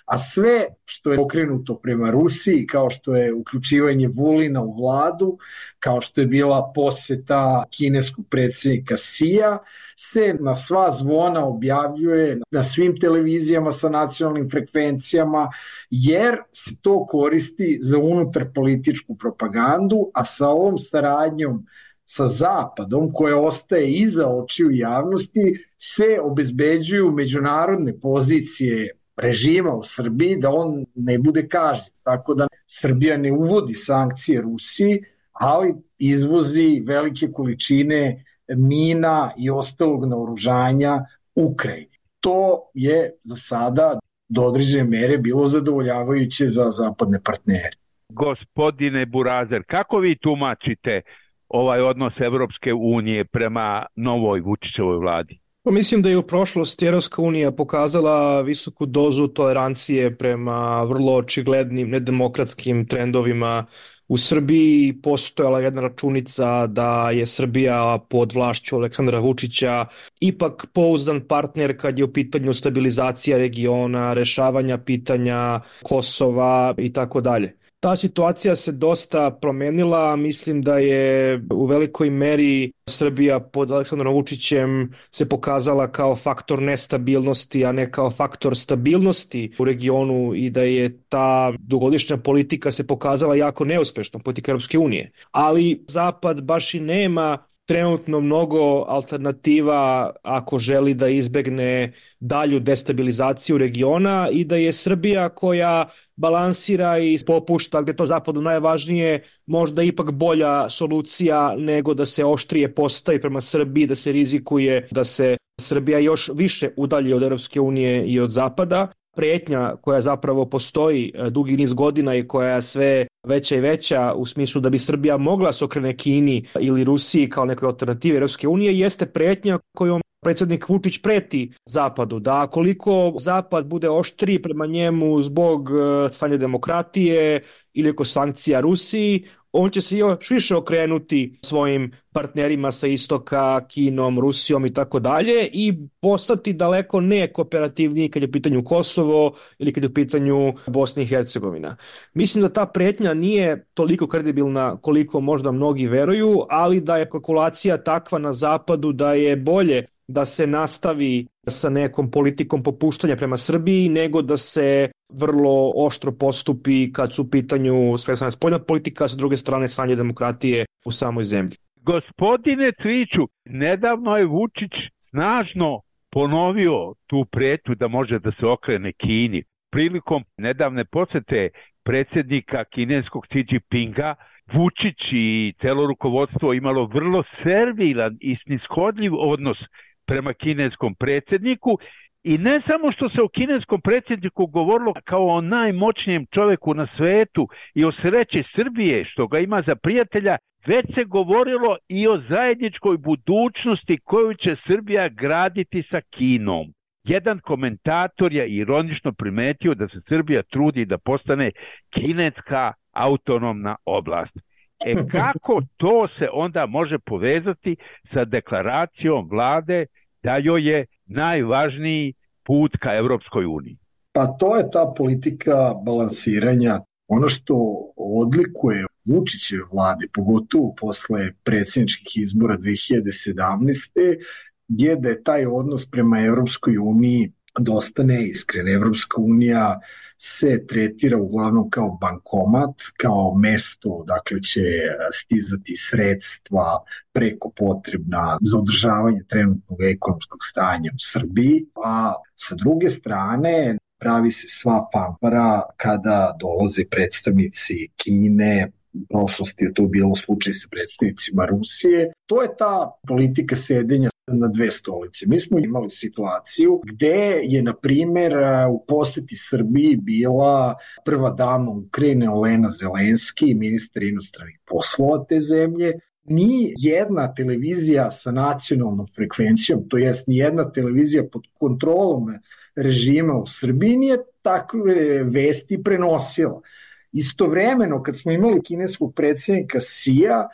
A sve što je okrenuto prema Rusiji, kao što je uključivanje Vulina u vladu, kao što je bila poseta kineskog predsjednika Xija, se na sva zvona objavljuje na svim televizijama sa nacionalnim frekvencijama, jer se to koristi za unutarpolitičku propagandu, a sa ovom saradnjom sa Zapadom, koja ostaje iza očiju javnosti, se obezbeđuju međunarodne pozicije režima u Srbiji da on ne bude kažnjen. Tako da Srbija ne uvodi sankcije Rusiji, ali izvozi velike količine mina i ostalog naoružanja Ukrajini. To je za sada do određene mere bilo zadovoljavajuće za zapadne partnere. Gospodine Burazer, kako vi tumačite ovaj odnos Evropske unije prema novoj Vučićevoj vladi? Pa mislim da je u prošlosti Evropska unija pokazala visoku dozu tolerancije prema vrlo očiglednim nedemokratskim trendovima u Srbiji. Postojala jedna računica da je Srbija pod vlašću Aleksandra Vučića ipak pouzdan partner kad je u pitanju stabilizacija regiona, rešavanja pitanja Kosova i tako dalje. Ta situacija se dosta promenila, mislim da je u velikoj meri Srbija pod Aleksandrom Vučićem se pokazala kao faktor nestabilnosti, a ne kao faktor stabilnosti u regionu i da je ta dugogodišnja politika se pokazala jako neuspešnom, politika Europske unije. Ali Zapad baš i nema trenutno mnogo alternativa ako želi da izbegne dalju destabilizaciju regiona i da je Srbija koja balansira i popušta gde to Zapadu najvažnije, možda ipak bolja solucija nego da se oštrije postavi prema Srbiji, da se rizikuje da se Srbija još više udalji od Europske unije i od Zapada. Pretnja koja zapravo postoji dugi niz godina i koja je sve veća i veća u smislu da bi Srbija mogla se okrene Kini ili Rusiji kao nekoj alternativi Europske unije jeste pretnja kojom predsjednik Vučić preti Zapadu, da koliko Zapad bude oštriji prema njemu zbog stanja demokratije ili oko sankcija Rusiji, on će se još više okrenuti svojim partnerima sa istoka, Kinom, Rusijom i tako dalje i postati daleko nekooperativniji kad je u pitanju Kosovo ili kad je u pitanju Bosna i Hercegovina. Mislim da ta pretnja nije toliko kredibilna koliko možda mnogi veruju, ali da je kalkulacija takva na zapadu da je bolje da se nastavi sa nekom politikom popuštanja prema Srbiji nego da se vrlo oštro postupi kad su u pitanju sve strane spoljna politika, sa druge strane stanje demokratije u samoj zemlji. Gospodine Cviću, nedavno je Vučić snažno ponovio tu pretnju da može da se okrene Kini. Prilikom nedavne posete predsjednika kineskog Xi Jinpinga, Vučić i celo rukovodstvo imalo vrlo servilan i snishodljiv odnos prema kineskom predsjedniku i ne samo što se o kineskom predsjedniku govorilo kao o najmoćnijem čovjeku na svetu i o sreći Srbije što ga ima za prijatelja, već se govorilo i o zajedničkoj budućnosti koju će Srbija graditi sa Kinom. Jedan komentator je ironično primetio da se Srbija trudi da postane kineska autonomna oblast. E kako to se onda može povezati sa deklaracijom vlade da joj je najvažniji put ka Evropskoj uniji? Pa to je ta politika balansiranja. Ono što odlikuje Vučićeve vlade, pogotovo posle predsjedničkih izbora dve hiljade sedamnaeste. je da je taj odnos prema Evropskoj uniji dosta neiskren. Evropska unija se tretira uglavnom kao bankomat, kao mesto dakle će stizati sredstva preko potrebna za održavanje trenutnog ekonomskog stanja u Srbiji, a sa druge strane pravi se sva fanfara kada dolaze predstavnici Kine, u prošlosti je to bilo slučaj sa predstavnicima Rusije. To je ta politika sedenja na dve stolice. Mi smo imali situaciju gde je, na primjer, u poseti Srbiji bila prva dama Ukrajine Olena Zelenski, ministar inostranih poslova te zemlje. Ni jedna televizija sa nacionalnom frekvencijom, to jest ni jedna televizija pod kontrolom režima u Srbiji nije takve vesti prenosila. Istovremeno, kad smo imali kineskog predsjednika Xija,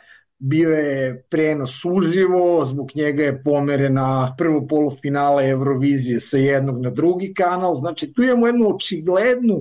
bio je prenos uživo, zbog njega je pomerena prvo polufinale Eurovizije sa jednog na drugi kanal, znači tu imamo jednu očiglednu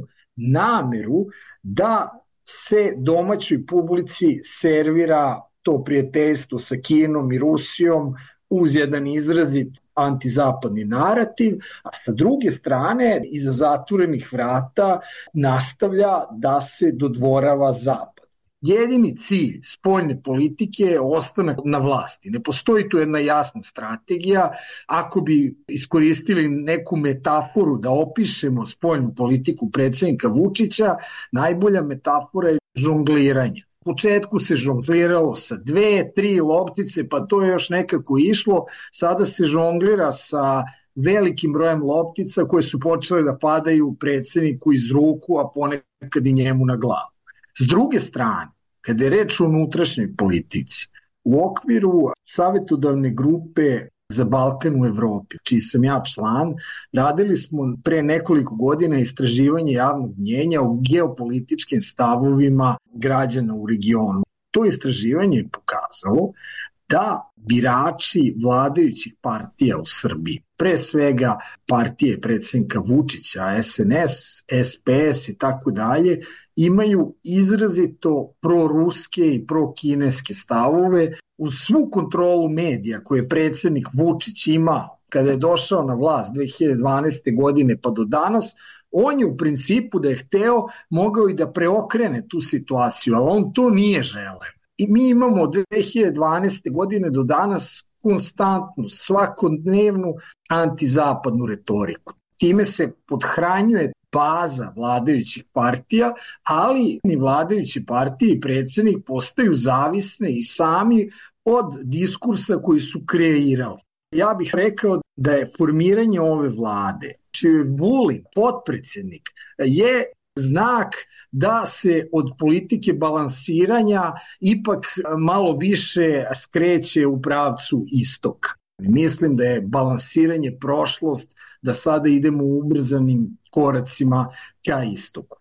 nameru da se domaćoj publici servira to prijateljstvo sa Kinom i Rusijom uz jedan izrazit antizapadni narativ, a sa druge strane iza zatvorenih vrata nastavlja da se dodvorava Zapad. Jedini cilj spoljne politike je ostanak na vlasti. Ne postoji tu jedna jasna strategija. Ako bi iskoristili neku metaforu da opišemo spoljnu politiku predsjednika Vučića, najbolja metafora je žongliranje. U početku se žongliralo sa dve, tri loptice, pa to je još nekako išlo. Sada se žonglira sa velikim brojem loptica koje su počele da padaju predsjedniku iz ruku, a ponekad i njemu na glavu. S druge strane, kada je reč o unutrašnjoj politici, u okviru savjetodavne grupe za Balkan u Evropi, čiji sam ja član, radili smo pre nekoliko godina istraživanje javnog mnjenja o geopolitičkim stavovima građana u regionu. To istraživanje je pokazalo da birači vladajućih partija u Srbiji, pre svega partije predsjednika Vučića, S N S, S P S i tako dalje, imaju izrazito proruske i prokineske stavove. Uz svu kontrolu medija koje je predsjednik Vučić imao kada je došao na vlast dve hiljade dvanaeste. godine pa do danas, on je u principu da je hteo mogao i da preokrene tu situaciju, ali on to nije želeo. I mi imamo od dve hiljade dvanaeste. godine do danas konstantnu, svakodnevnu antizapadnu retoriku. Time se podhranjuje baza vladajućih partija, ali ni vladajuće partije i predsjednik postaju zavisne i sami od diskursa koji su kreirali. Ja bih rekao da je formiranje ove vlade, čiji je Vulin potpredsjednik, je znak da se od politike balansiranja ipak malo više skreće u pravcu istoka. Mislim da je balansiranje prošlost, da sada idemo ubrzanim koracima ka istoku.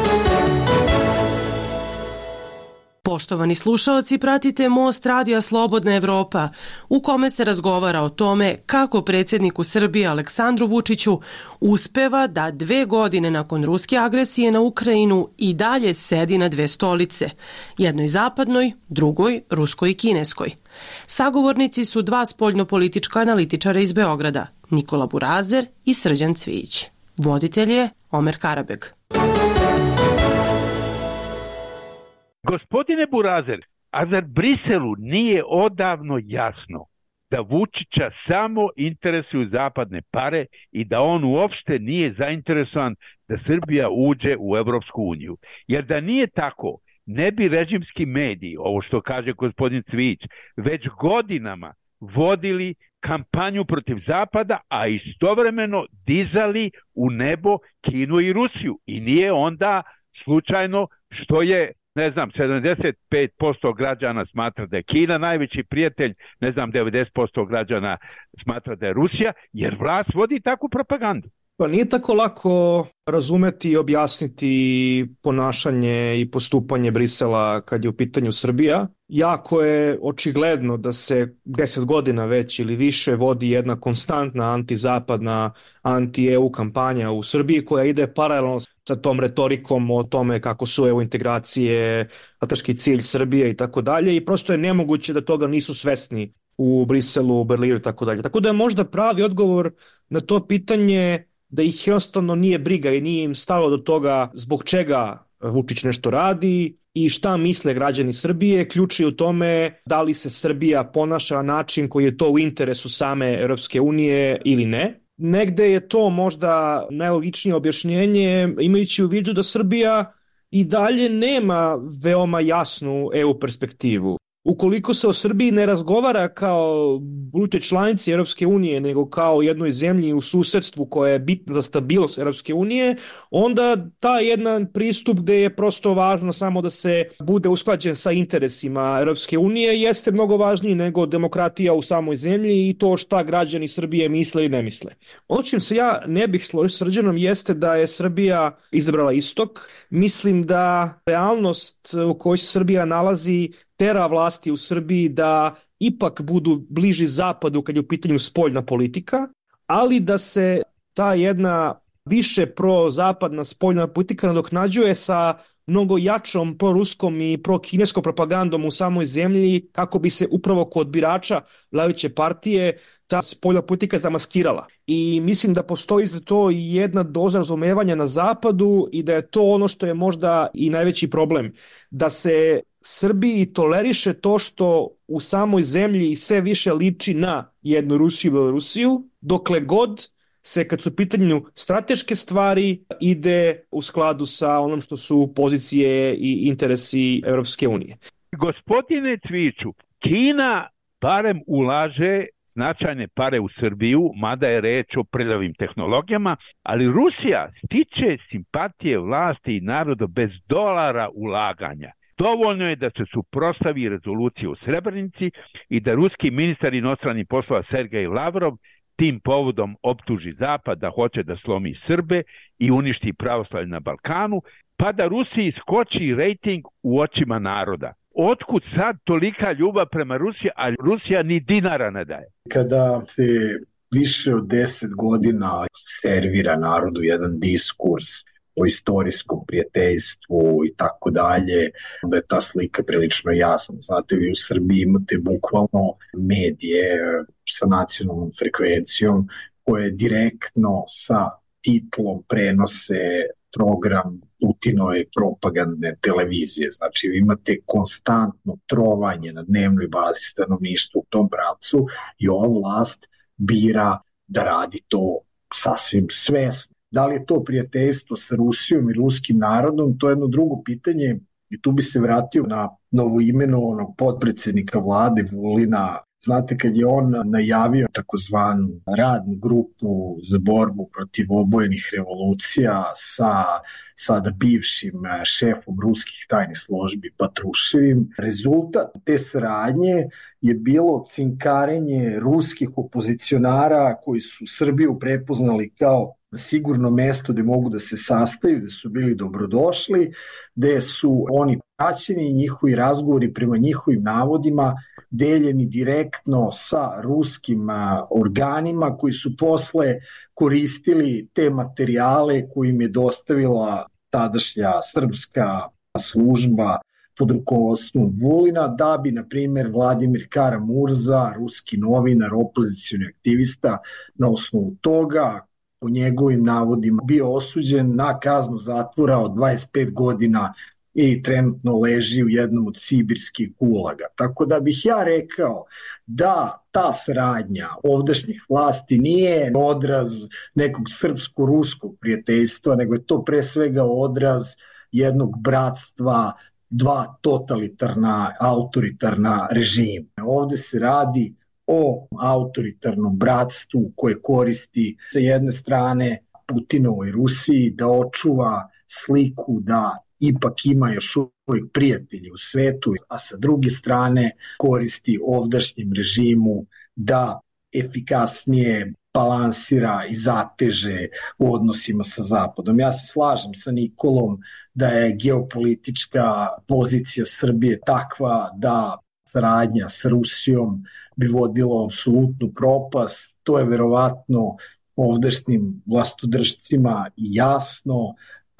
Poštovani slušaoci, pratite Most Radija Slobodna Evropa, u kome se razgovara o tome kako predsjedniku Srbije Aleksandru Vučiću uspeva da dve godine nakon ruske agresije na Ukrajinu i dalje sedi na dve stolice, jednoj zapadnoj, drugoj ruskoj i kineskoj. Sagovornici su dva spoljnopolitička analitičara iz Beograda, Nikola Burazer i Srđan Cvijić. Voditelj je Omer Karabeg. Gospodine Burazer, a zar Briselu nije odavno jasno da Vučića samo interesuju zapadne pare i da on uopšte nije zainteresovan da Srbija uđe u Evropsku uniju? Jer da nije tako, ne bi režimski mediji, ovo što kaže gospodin Cvijić, već godinama vodili kampanju protiv Zapada, a istovremeno dizali u nebo Kinu i Rusiju. I nije onda slučajno što je, ne znam, sedamdeset pet posto građana smatra da je Kina najveći prijatelj, ne znam, devedeset posto građana smatra da je Rusija, jer vlast vodi takvu propagandu. Pa nije tako lako razumeti i objasniti ponašanje i postupanje Brisela kad je u pitanju Srbija. Jako je očigledno da se deset godina već ili više vodi jedna konstantna antizapadna, anti-E U kampanja u Srbiji koja ide paralelno sa tom retorikom o tome kako su E U integracije strateški cilj Srbije i tako dalje i prosto je nemoguće da toga nisu svesni u Briselu, u Berlinu i tako dalje. Tako da je možda pravi odgovor na to pitanje da ih jednostavno nije briga i nije im stalo do toga zbog čega Vučić nešto radi i šta misle građani Srbije, ključ je u tome da li se Srbija ponaša na način koji je to u interesu same Europske unije ili ne. Negde je to možda najlogičnije objašnjenje, imajući u vidu da Srbija i dalje nema veoma jasnu E U perspektivu. Ukoliko se o Srbiji ne razgovara kao budućoj članici Europske unije, nego kao jednoj zemlji u susedstvu koja je bitna za stabilnost Europske unije, onda ta jedan pristup gde je prosto važno samo da se bude usklađen sa interesima Europske unije jeste mnogo važniji nego demokratija u samoj zemlji i to šta građani Srbije misle i ne misle. Ono čim se ja ne bih složio s Srđanom jeste da je Srbija izabrala istok. Mislim da realnost u kojoj se Srbija nalazi tera vlasti u Srbiji da ipak budu bliži zapadu kad je u pitanju spoljna politika, ali da se ta jedna više prozapadna spoljna politika nadoknađuje sa mnogo jačom proruskom i prokineskom propagandom u samoj zemlji kako bi se upravo kod birača vladajuće partije ta spoljna politika zamaskirala. I mislim da postoji za to i jedna doza razumevanja na zapadu i da je to ono što je možda i najveći problem. Da se Srbiji toleriše to što u samoj zemlji sve više liči na jednu Rusiju i Belorusiju, dokle god se kad su u pitanju strateške stvari ide u skladu sa onom što su pozicije i interesi Europske unije. Gospodine Cviću, Kina barem ulaže značajne pare u Srbiju, mada je reč o prljavim tehnologijama, ali Rusija stiče simpatije vlasti i naroda bez dolara ulaganja. Dovoljno je da se suprotstavi rezoluciji u Srebrenici i da ruski ministar inostranih poslova Sergej Lavrov tim povodom optuži Zapad da hoće da slomi Srbe i uništi pravoslavlje na Balkanu, pa da Rusiji skoči rejting u očima naroda. Otkud sad tolika ljubav prema Rusiji, a Rusija ni dinara ne daje? Kada se više od deset godina servira narodu jedan diskurs o istorijskom prijateljstvu i tako dalje, onda je ta slika prilično jasna. Znate, vi u Srbiji imate bukvalno medije sa nacionalnom frekvencijom koje direktno sa titlom prenose program Putinove propagandne televizije. Znači, vi imate konstantno trovanje na dnevnoj bazi stanovništva u tom pravcu i ova vlast bira da radi to sasvim svesno. Da li je to prijateljstvo sa Rusijom i ruskim narodom, to je jedno drugo pitanje i tu bi se vratio na novoimenovanog potpredsjednika vlade Vulina. Znate, kad je on najavio takozvanu radnu grupu za borbu protiv obojenih revolucija sa sada bivšim šefom ruskih tajnih službi Patruševim, rezultat te saradnje je bilo cinkarenje ruskih opozicionara koji su Srbiju prepoznali kao sigurno mesto gde mogu da se sastaju, da su bili dobrodošli, gde su oni praćeni i njihovi razgovori prema njihovim navodima deljeni direktno sa ruskim organima koji su posle koristili te materijale koje im je dostavila tadašnja srpska služba pod rukovodstvom Vulina, da bi, na primjer, Vladimir Kara-Murza, ruski novinar, opozicioni aktivista, na osnovu toga, po njegovim navodima, bio osuđen na kaznu zatvora od dvadeset pet godina i trenutno leži u jednom od sibirskih gulaga. Tako da bih ja rekao da ta saradnja ovdašnjih vlasti nije odraz nekog srpsko-ruskog prijateljstva, nego je to pre svega odraz jednog bratstva dva totalitarna, autoritarna režima. Ovde se radi o autoritarnom bratstvu koje koristi sa jedne strane Putinovoj Rusiji da očuva sliku da ipak ima još uvijek prijatelji u svetu, a sa druge strane koristi ovdašnjem režimu da efikasnije balansira i zateže u odnosima sa Zapadom. Ja se slažem sa Nikolom da je geopolitička pozicija Srbije takva da saradnja sa Rusijom bi vodilo apsolutnu propast. To je verovatno ovdašnjim vlastodržcima jasno,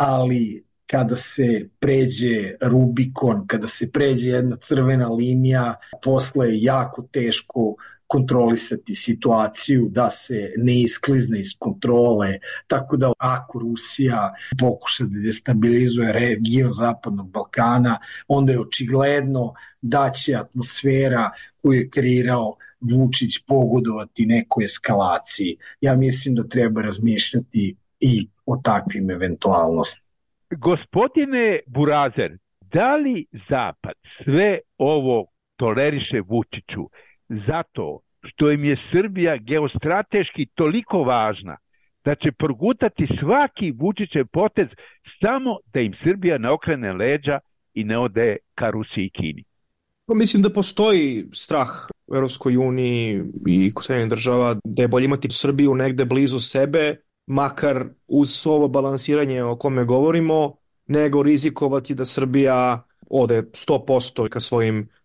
ali kada se pređe Rubikon, kada se pređe jedna crvena linija, posle je jako teško kontrolisati situaciju da se ne isklizne iz kontrole, tako da ako Rusija pokuša da destabilizuje region Zapadnog Balkana, onda je očigledno da će atmosfera koju je kreirao Vučić pogodovati nekoj eskalaciji. Ja mislim da treba razmišljati i o takvim eventualnostima. Gospodine Burazer, da li Zapad sve ovo toleriše Vučiću zato što im je Srbija geostrateški toliko važna da će progutati svaki Vučićev potez samo da im Srbija ne okrene leđa i ne ode ka Rusiji i Kini? Mislim da postoji strah u Europskoj uniji i kod Sjedinjenih država da je bolje imati Srbiju negde blizu sebe, makar uz ovo balansiranje o kome govorimo, nego rizikovati da Srbija ode sto posto ka svojim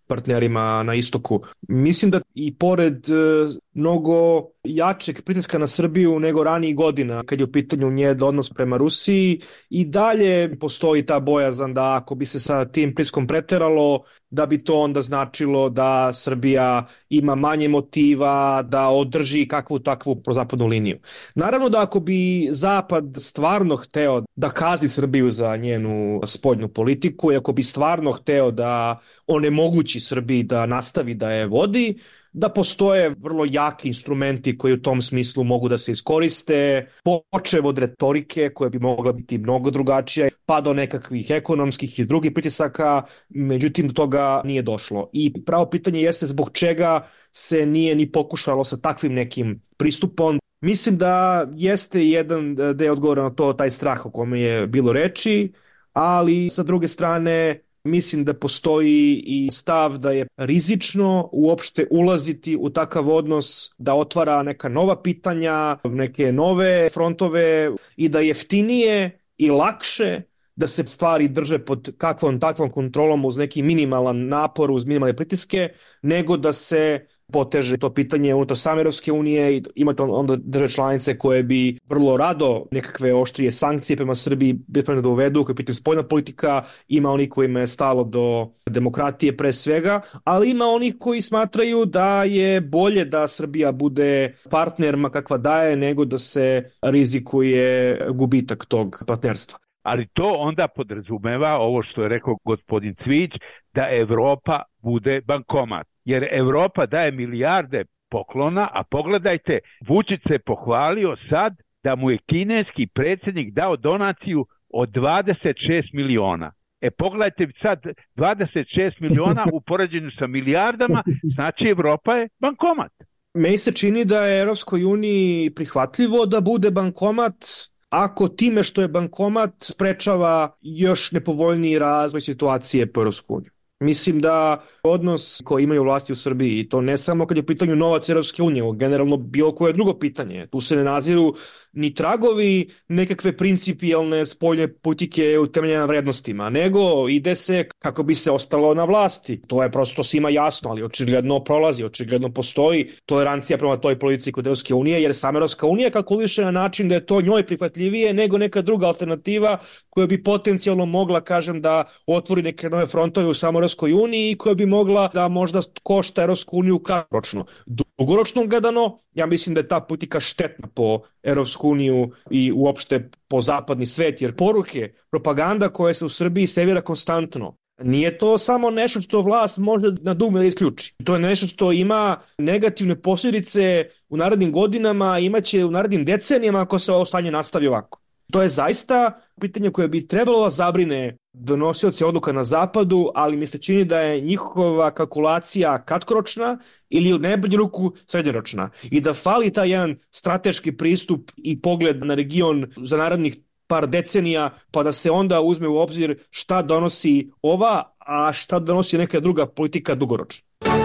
partnerima na istoku. Mislim da i pored mnogo jačeg pritiska na Srbiju nego ranijih godina, kad je u pitanju njen odnos prema Rusiji, i dalje postoji ta bojazan da ako bi se sa tim pritiskom preteralo, da bi to onda značilo da Srbija ima manje motiva da održi kakvu takvu prozapadnu liniju. Naravno da ako bi Zapad stvarno hteo da kazni Srbiju za njenu spoljnu politiku i ako bi stvarno hteo da onemogući Srbiji da nastavi da je vodi, da postoje vrlo jaki instrumenti koji u tom smislu mogu da se iskoriste, počev od retorike koja bi mogla biti mnogo drugačija, pa do nekakvih ekonomskih i drugih pritisaka, međutim do toga nije došlo. I pravo pitanje jeste zbog čega se nije ni pokušalo sa takvim nekim pristupom. Mislim da jeste jedan deo odgovora na to, taj strah o kome je bilo reči, ali sa druge strane mislim da postoji i stav da je rizično uopšte ulaziti u takav odnos, da otvara neka nova pitanja, neke nove frontove i da jeftinije i lakše da se stvari drže pod kakvom takvom kontrolom uz neki minimalan napor, uz minimalne pritiske, nego da se poteže to pitanje unutar same Evropske unije i imate onda države članice koje bi vrlo rado nekakve oštrije sankcije prema Srbiji bitno da uvedu, koje pitanje spoljna politika, ima onih kojima je stalo do demokratije pre svega, ali ima onih koji smatraju da je bolje da Srbija bude partner ma kakva daje nego da se rizikuje gubitak tog partnerstva. Ali to onda podrazumeva ovo što je rekao gospodin Cvić, da Evropa bude bankomat. Jer Evropa daje milijarde poklona, a pogledajte, Vučić se pohvalio sad da mu je kineski predsjednik dao donaciju od dvadeset šest miliona. E pogledajte sad, dvadeset šest miliona u poređenju sa milijardama, znači Evropa je bankomat. Meni se čini da je Evropskoj uniji prihvatljivo da bude bankomat ako time što je bankomat sprečava još nepovoljniji razvoj situacije po Evropskoj uniji. Mislim da odnos koji imaju vlasti u Srbiji, i to ne samo kad je u pitanju novac Evropske unije, generalno bilo koje drugo pitanje, tu se ne naziru ni tragovi nekakve principijelne spoljne politike utemeljene na vrednostima, nego ide se kako bi se ostalo na vlasti. To je prosto svima jasno, ali očigledno prolazi, očigledno postoji tolerancija prema toj politici kod Evropske unije, jer sama Evropska unija kalkuliše na način da je to njoj prihvatljivije nego neka druga alternativa koja bi potencijalno mogla, kažem, da otvori neke nove frontove u samoj Evropskoj uniji i koja bi mogla da možda košta Evropsku uniju kratkoročno. Dugoročno gledano, ja mislim da je ta politika štetna po Evropsku uniju i uopšte po zapadni svet, jer poruke, propaganda koja se u Srbiji servira konstantno, nije to samo nešto što vlast može na dugme da isključi. To je nešto što ima negativne posljedice u narednim godinama, imaće u narednim decenijama ako se ovo stanje nastavi ovako. To je zaista pitanje koje bi trebalo da zabrine donosioci odluka na zapadu, ali mi se čini da je njihova kalkulacija kratkoročna ili u najbolju ruku srednjoročna i da fali taj jedan strateški pristup i pogled na region za narednih par decenija, pa da se onda uzme u obzir šta donosi ova, a šta donosi neka druga politika dugoročno.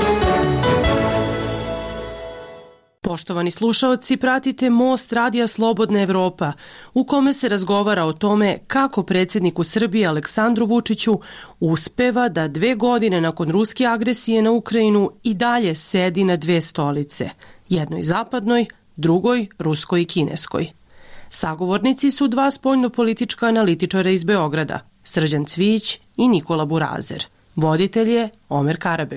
Poštovani slušaoci, pratite Most Radija Slobodna Evropa, u kome se razgovara o tome kako predsjedniku Srbije Aleksandru Vučiću uspeva da dve godine nakon ruske agresije na Ukrajinu i dalje sedi na dve stolice, jednoj zapadnoj, drugoj ruskoj i kineskoj. Sagovornici su dva spoljnopolitička analitičara iz Beograda, Srđan Cvić i Nikola Burazer. Voditelj je Omer Karabeg.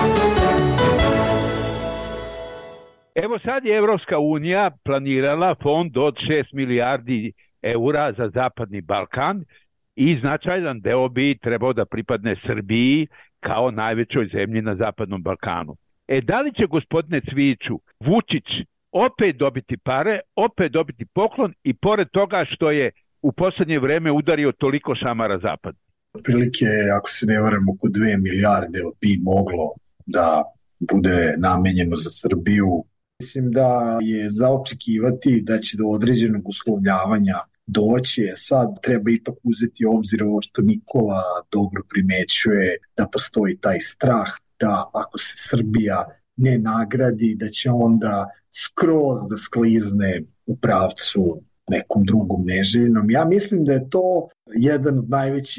Evo sad je Evropska unija planirala fond od šest milijardi eura za Zapadni Balkan i značajan deo bi trebao da pripadne Srbiji kao najvećoj zemlji na Zapadnom Balkanu. E da li će, gospodine Cviću, Vučić opet dobiti pare, opet dobiti poklon i pored toga što je u posljednje vreme udario toliko šamara Zapad? Prilike, ako se ne varam, oko dve milijarde bi moglo da bude namenjeno za Srbiju. Mislim da je za očekivati da će do određenog uslovljavanja doći. Sad treba ipak uzeti obzir ovo što Nikola dobro primećuje, da postoji taj strah da ako se Srbija ne nagradi, da će onda skroz da sklizne u pravcu nekom drugom neželjenom. Ja mislim da je to jedan od najvećih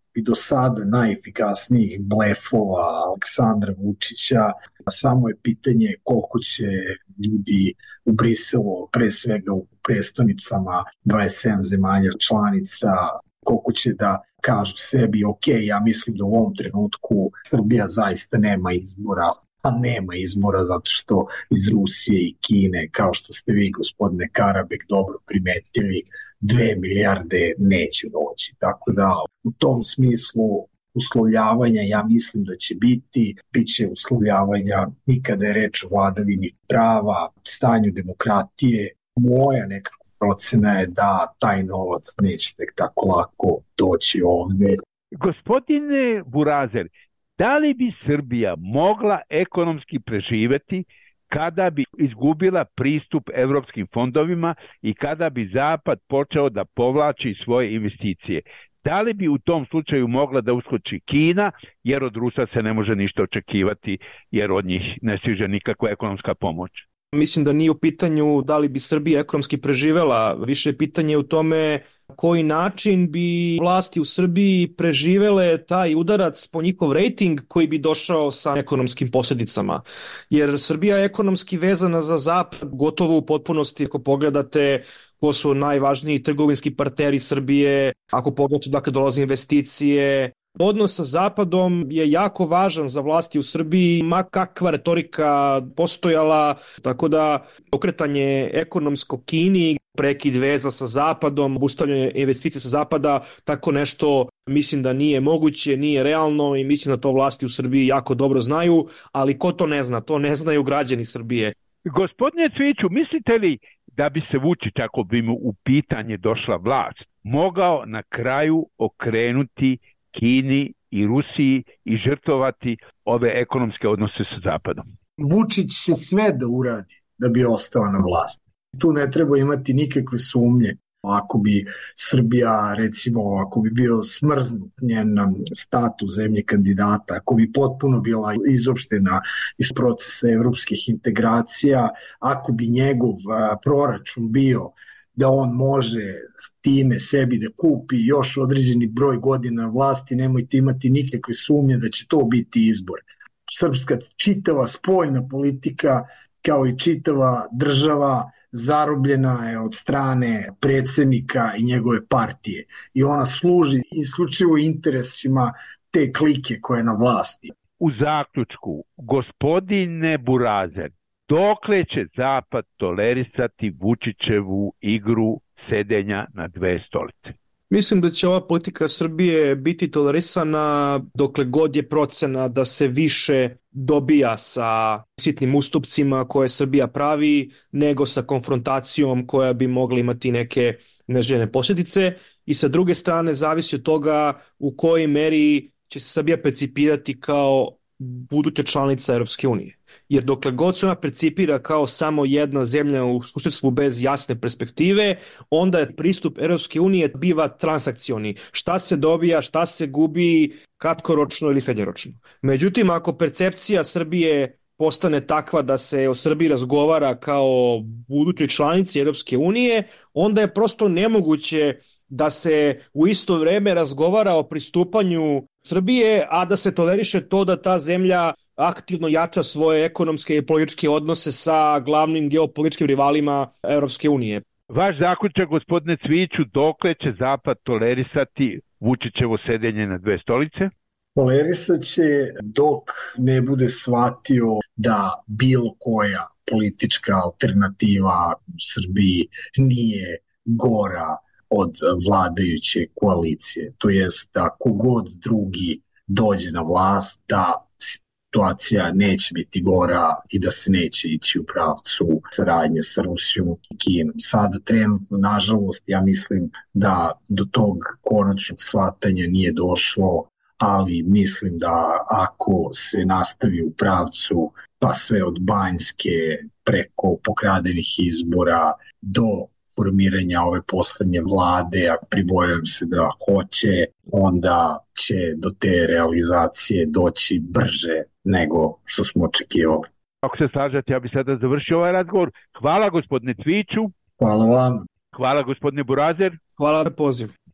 i do sada najefikasnijih blefova Aleksandra Vučića. Samo je pitanje koliko će ljudi u Briselu, pre svega u prestonicama dvadeset sedam zemalja članica, koliko će da kažu sebi, ok, ja mislim da u ovom trenutku Srbija zaista nema izbora, a nema izbora zato što iz Rusije i Kine, kao što ste vi, gospodine Karabek, dobro primetili, dve milijarde neće doći. Tako da u tom smislu uslovljavanja ja mislim da će biti, bit će uslovljavanja i kada je reč o vladavini prava, stanju demokratije. Moja nekako procena je da taj novac neće tek tako lako doći ovde. Gospodine Burazer, da li bi Srbija mogla ekonomski preživeti kada bi izgubila pristup evropskim fondovima i kada bi Zapad počeo da povlači svoje investicije? Da li bi u tom slučaju mogla da uskoči Kina, jer od Rusa se ne može ništa očekivati, jer od njih ne stiže nikakva ekonomska pomoć? Mislim da nije u pitanju da li bi Srbija ekonomski preživela, više je pitanje u tome koji način bi vlasti u Srbiji preživele taj udarac po njihov rejting koji bi došao sa ekonomskim posljedicama. Jer Srbija je ekonomski vezana za Zapad gotovo u potpunosti. Ako pogledate ko su najvažniji trgovinski partneri Srbije, ako pogledate dakle dolaze investicije, odnos sa Zapadom je jako važan za vlasti u Srbiji, ma kakva retorika postojala, tako da okretanje ekonomsko Kini, prekid veza sa Zapadom, obustavljanje investicija sa Zapada, tako nešto mislim da nije moguće, nije realno i mislim da to vlasti u Srbiji jako dobro znaju, ali ko to ne zna? To ne znaju građani Srbije. Gospodine Cviću, mislite li da bi se Vučić, ako bi mu u pitanje došla vlast, mogao na kraju okrenuti Kini i Rusiji i žrtvovati ove ekonomske odnose sa Zapadom? Vučić će sve da uradi da bi ostao na vlasti. Tu ne treba imati nikakve sumnje. Ako bi Srbija, recimo, ako bi bio smrznut njen status zemlje kandidata, ako bi potpuno bila izopštena iz procesa evropskih integracija, ako bi njegov proračun bio da on može time sebi da kupi još određeni broj godina vlasti, nemojte imati nikakve sumnje da će to biti izbor. Srpska čitava spoljna politika, kao i čitava država, zarobljena je od strane predsjednika i njegove partije i ona služi isključivo interesima te klike koje je na vlasti. U zaključku, gospodine Burazer, dokle će Zapad tolerisati Vučićevu igru sedenja na dve stolice? Mislim da će ova politika Srbije biti tolerisana dokle god je procena da se više dobija sa sitnim ustupcima koje Srbija pravi nego sa konfrontacijom koja bi mogla imati neke neželjene posljedice i sa druge strane zavisi od toga u kojoj meri će se Srbija percipirati kao buduća članica Europske unije. Jer dokle god se ona percipira kao samo jedna zemlja u susjedstvu bez jasne perspektive, onda je pristup Europske unije biva transakcioni. Šta se dobija, šta se gubi, kratkoročno ili srednjoročno. Međutim, ako percepcija Srbije postane takva da se o Srbiji razgovara kao budućoj članici Europske unije, onda je prosto nemoguće da se u isto vreme razgovara o pristupanju Srbije, a da se toleriše to da ta zemlja aktivno jača svoje ekonomske i političke odnose sa glavnim geopolitičkim rivalima Europske unije. Vaš zaključak, gospodine Cviću, dokle će Zapad tolerisati Vučićevo sedenje na dve stolice? Tolerisat će dok ne bude shvatio da bilo koja politička alternativa u Srbiji nije gora od vladajuće koalicije. To jest da kogod drugi dođe na vlast, da situacija neće biti gora i da se neće ići u pravcu saradnje sa Rusijom i Kinom. Sada trenutno, nažalost, ja mislim da do tog konačnog shvatanja nije došlo, ali mislim da ako se nastavi u pravcu pa sve od Banjske preko pokradenih izbora do formiranja ove poslednje vlade, a pribojam se da hoće, onda će do te realizacije doći brže nego što smo očekivali. Ako se slažete, ja bih sada završio ovaj razgovor. Hvala gospodine Cviću. Hvala vam. Hvala gospodine Burazer. Hvala na poziv.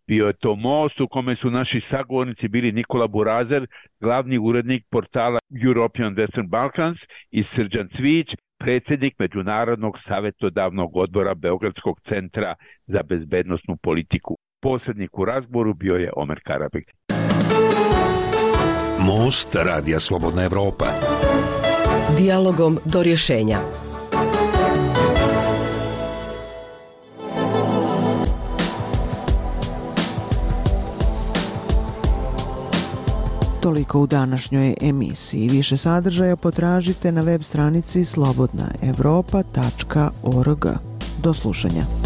Bio je to most u kome su naši sagovornici bili Nikola Burazer, glavni urednik portala European Western Balkans, i Srđan Cvić, predsjednik Međunarodnog savjetodavnog odbora Beogradskog centra za bezbednosnu politiku. Posrednik u razgovoru bio je Omer Karabek. Most Radija Slobodna Evropa. Dijalogom do rješenja. Toliko u današnjoj emisiji. Više sadržaja potražite na web stranici slobodna evropa tačka org. Do slušanja.